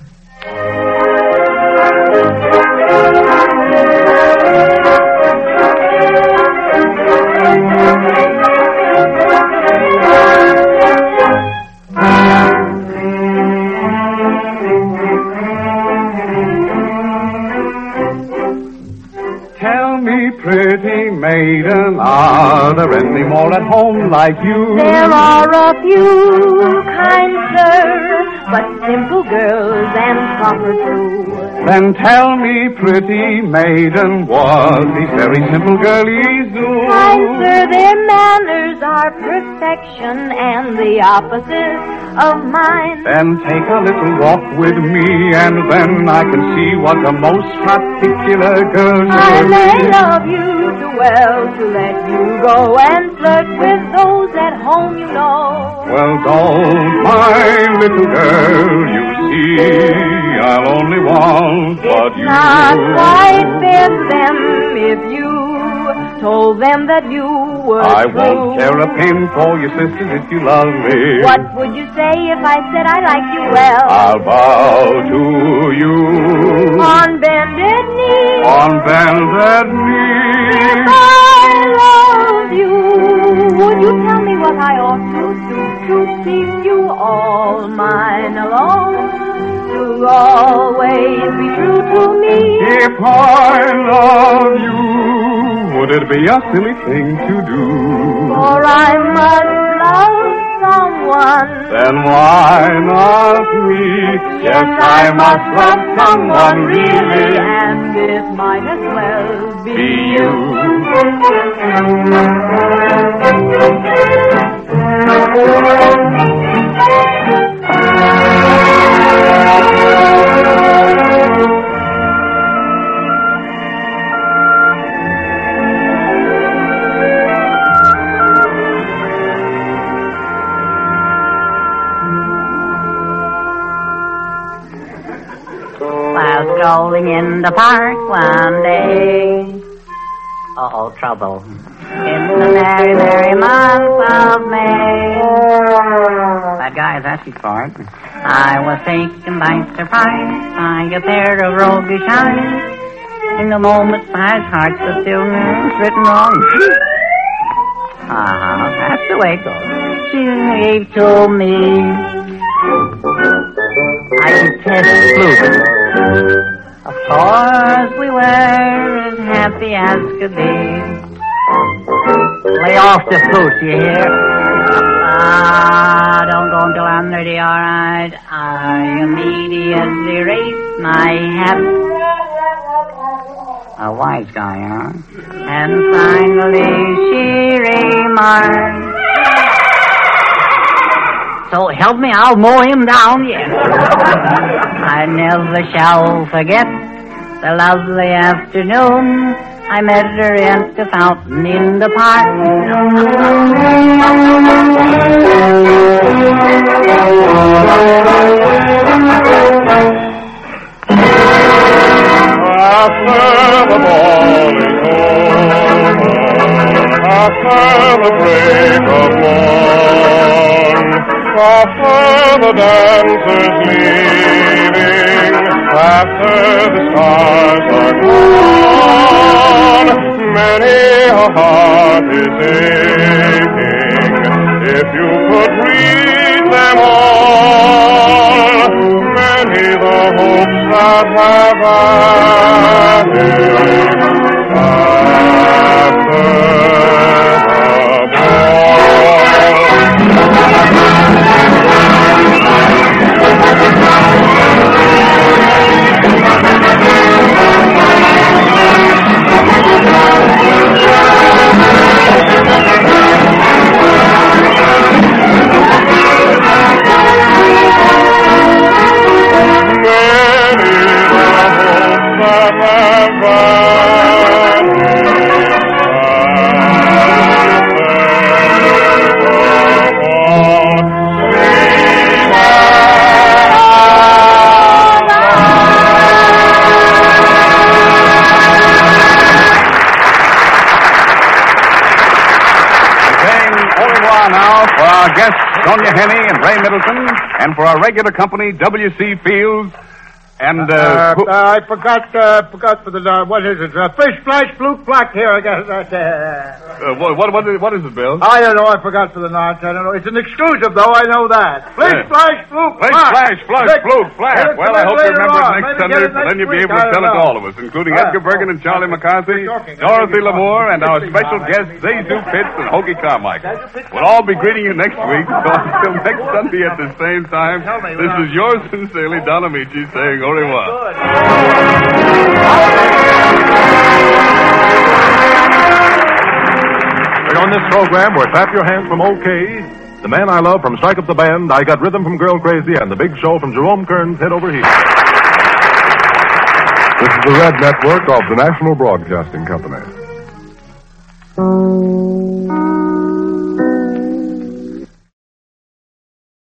Speaker 9: Pretty maiden, are there any more at home like you?
Speaker 7: There are a few, kind sir, but simple girls and proper too.
Speaker 9: Then tell me, pretty maiden, what these very simple girlies do?
Speaker 7: Kind sir, their manners are perfection and the opposite of mine.
Speaker 9: Then take a little walk with me, and then I can see what the most particular girls
Speaker 7: I
Speaker 9: will
Speaker 7: may
Speaker 9: be.
Speaker 7: love you too well to let you go and flirt with those at home you know.
Speaker 9: Well, don't, my little girl, you see, I'll only want what you
Speaker 7: Not quite fair to them if you told them that you were
Speaker 9: I
Speaker 7: true.
Speaker 9: won't care a pin for your sisters if you love me.
Speaker 7: What would you say if I said I liked you well?
Speaker 9: I'll bow to you.
Speaker 7: On bended knee.
Speaker 9: On bended knee.
Speaker 7: If I loved you, would you tell me what I ought to do to keep you all mine alone? To always be true to me.
Speaker 9: If I love you, would it be a silly thing to do?
Speaker 7: For I must love someone.
Speaker 9: Then why not me? Yes, I must love someone really.
Speaker 7: And it might as well be,
Speaker 9: Be you.
Speaker 3: While strolling in the park one day, Uh-oh, trouble. It's the merry, merry month of May. That guy is asking for it. I was taken by surprise by a pair of roguish eyes. In the moment, my heart was still written wrong. Uh-huh, that's the way it goes. She gave to me. I can test flute. Of course, we were as happy as could be. Lay off the flute, you hear? Ah, don't go until I'm ready, all right. I immediately raised my hat. A wise guy, huh? And finally she remarked, so help me, I'll mow him down, yes. I never shall forget the lovely afternoon I met her at the fountain in the park.
Speaker 9: After the ball is over, after the break of dawn, after the dancers leaving, after the stars are gone, many a heart is aching. If you could read them all, many the hopes that have vanished after the
Speaker 2: Sonia Henney and Ray Middleton, and for our regular company, W C Fields, and, uh...
Speaker 10: uh,
Speaker 2: who...
Speaker 10: uh I forgot, uh, forgot for the, uh, what is it? Uh, fish, flash, fluke, black here, I guess. Uh,
Speaker 2: uh, what, what, what, is, what is it, Bill?
Speaker 10: I don't know, I forgot for the notch, I don't know. It's an exclusive, though, I know that. Fish,
Speaker 2: Yeah.
Speaker 10: flash, fluke,
Speaker 2: Flash,
Speaker 10: black.
Speaker 2: flash, flush,
Speaker 10: Let-
Speaker 2: fluke, flash.
Speaker 10: let it
Speaker 2: Well,
Speaker 10: come
Speaker 2: I
Speaker 10: in
Speaker 2: hope you
Speaker 10: later
Speaker 2: remember it
Speaker 10: on.
Speaker 2: next
Speaker 10: Maybe
Speaker 2: Sunday,
Speaker 10: get it
Speaker 2: but then
Speaker 10: next
Speaker 2: you'll be
Speaker 10: week,
Speaker 2: able
Speaker 10: I
Speaker 2: to tell it to
Speaker 10: don't
Speaker 2: all
Speaker 10: know.
Speaker 2: of us, including
Speaker 10: Ah,
Speaker 2: Edgar Bergen and Charlie
Speaker 10: well,
Speaker 2: McCarthy,
Speaker 10: we're talking.
Speaker 2: Dorothy
Speaker 10: We're
Speaker 2: Lamour, and our
Speaker 10: talking.
Speaker 2: special guests, Zazu Pitts and Hoagie Carmichael. We'll all be greeting you next week, so until next Sunday at the same time, this is yours sincerely, Don Amici, saying au revoir.
Speaker 1: And on this program were Clap Your Hands from OK, The Man I Love from Strike Up the Band, I Got Rhythm from Girl Crazy, and The Big Show from Jerome Kern's Head Over Heels. This is the Red Network of the National Broadcasting Company.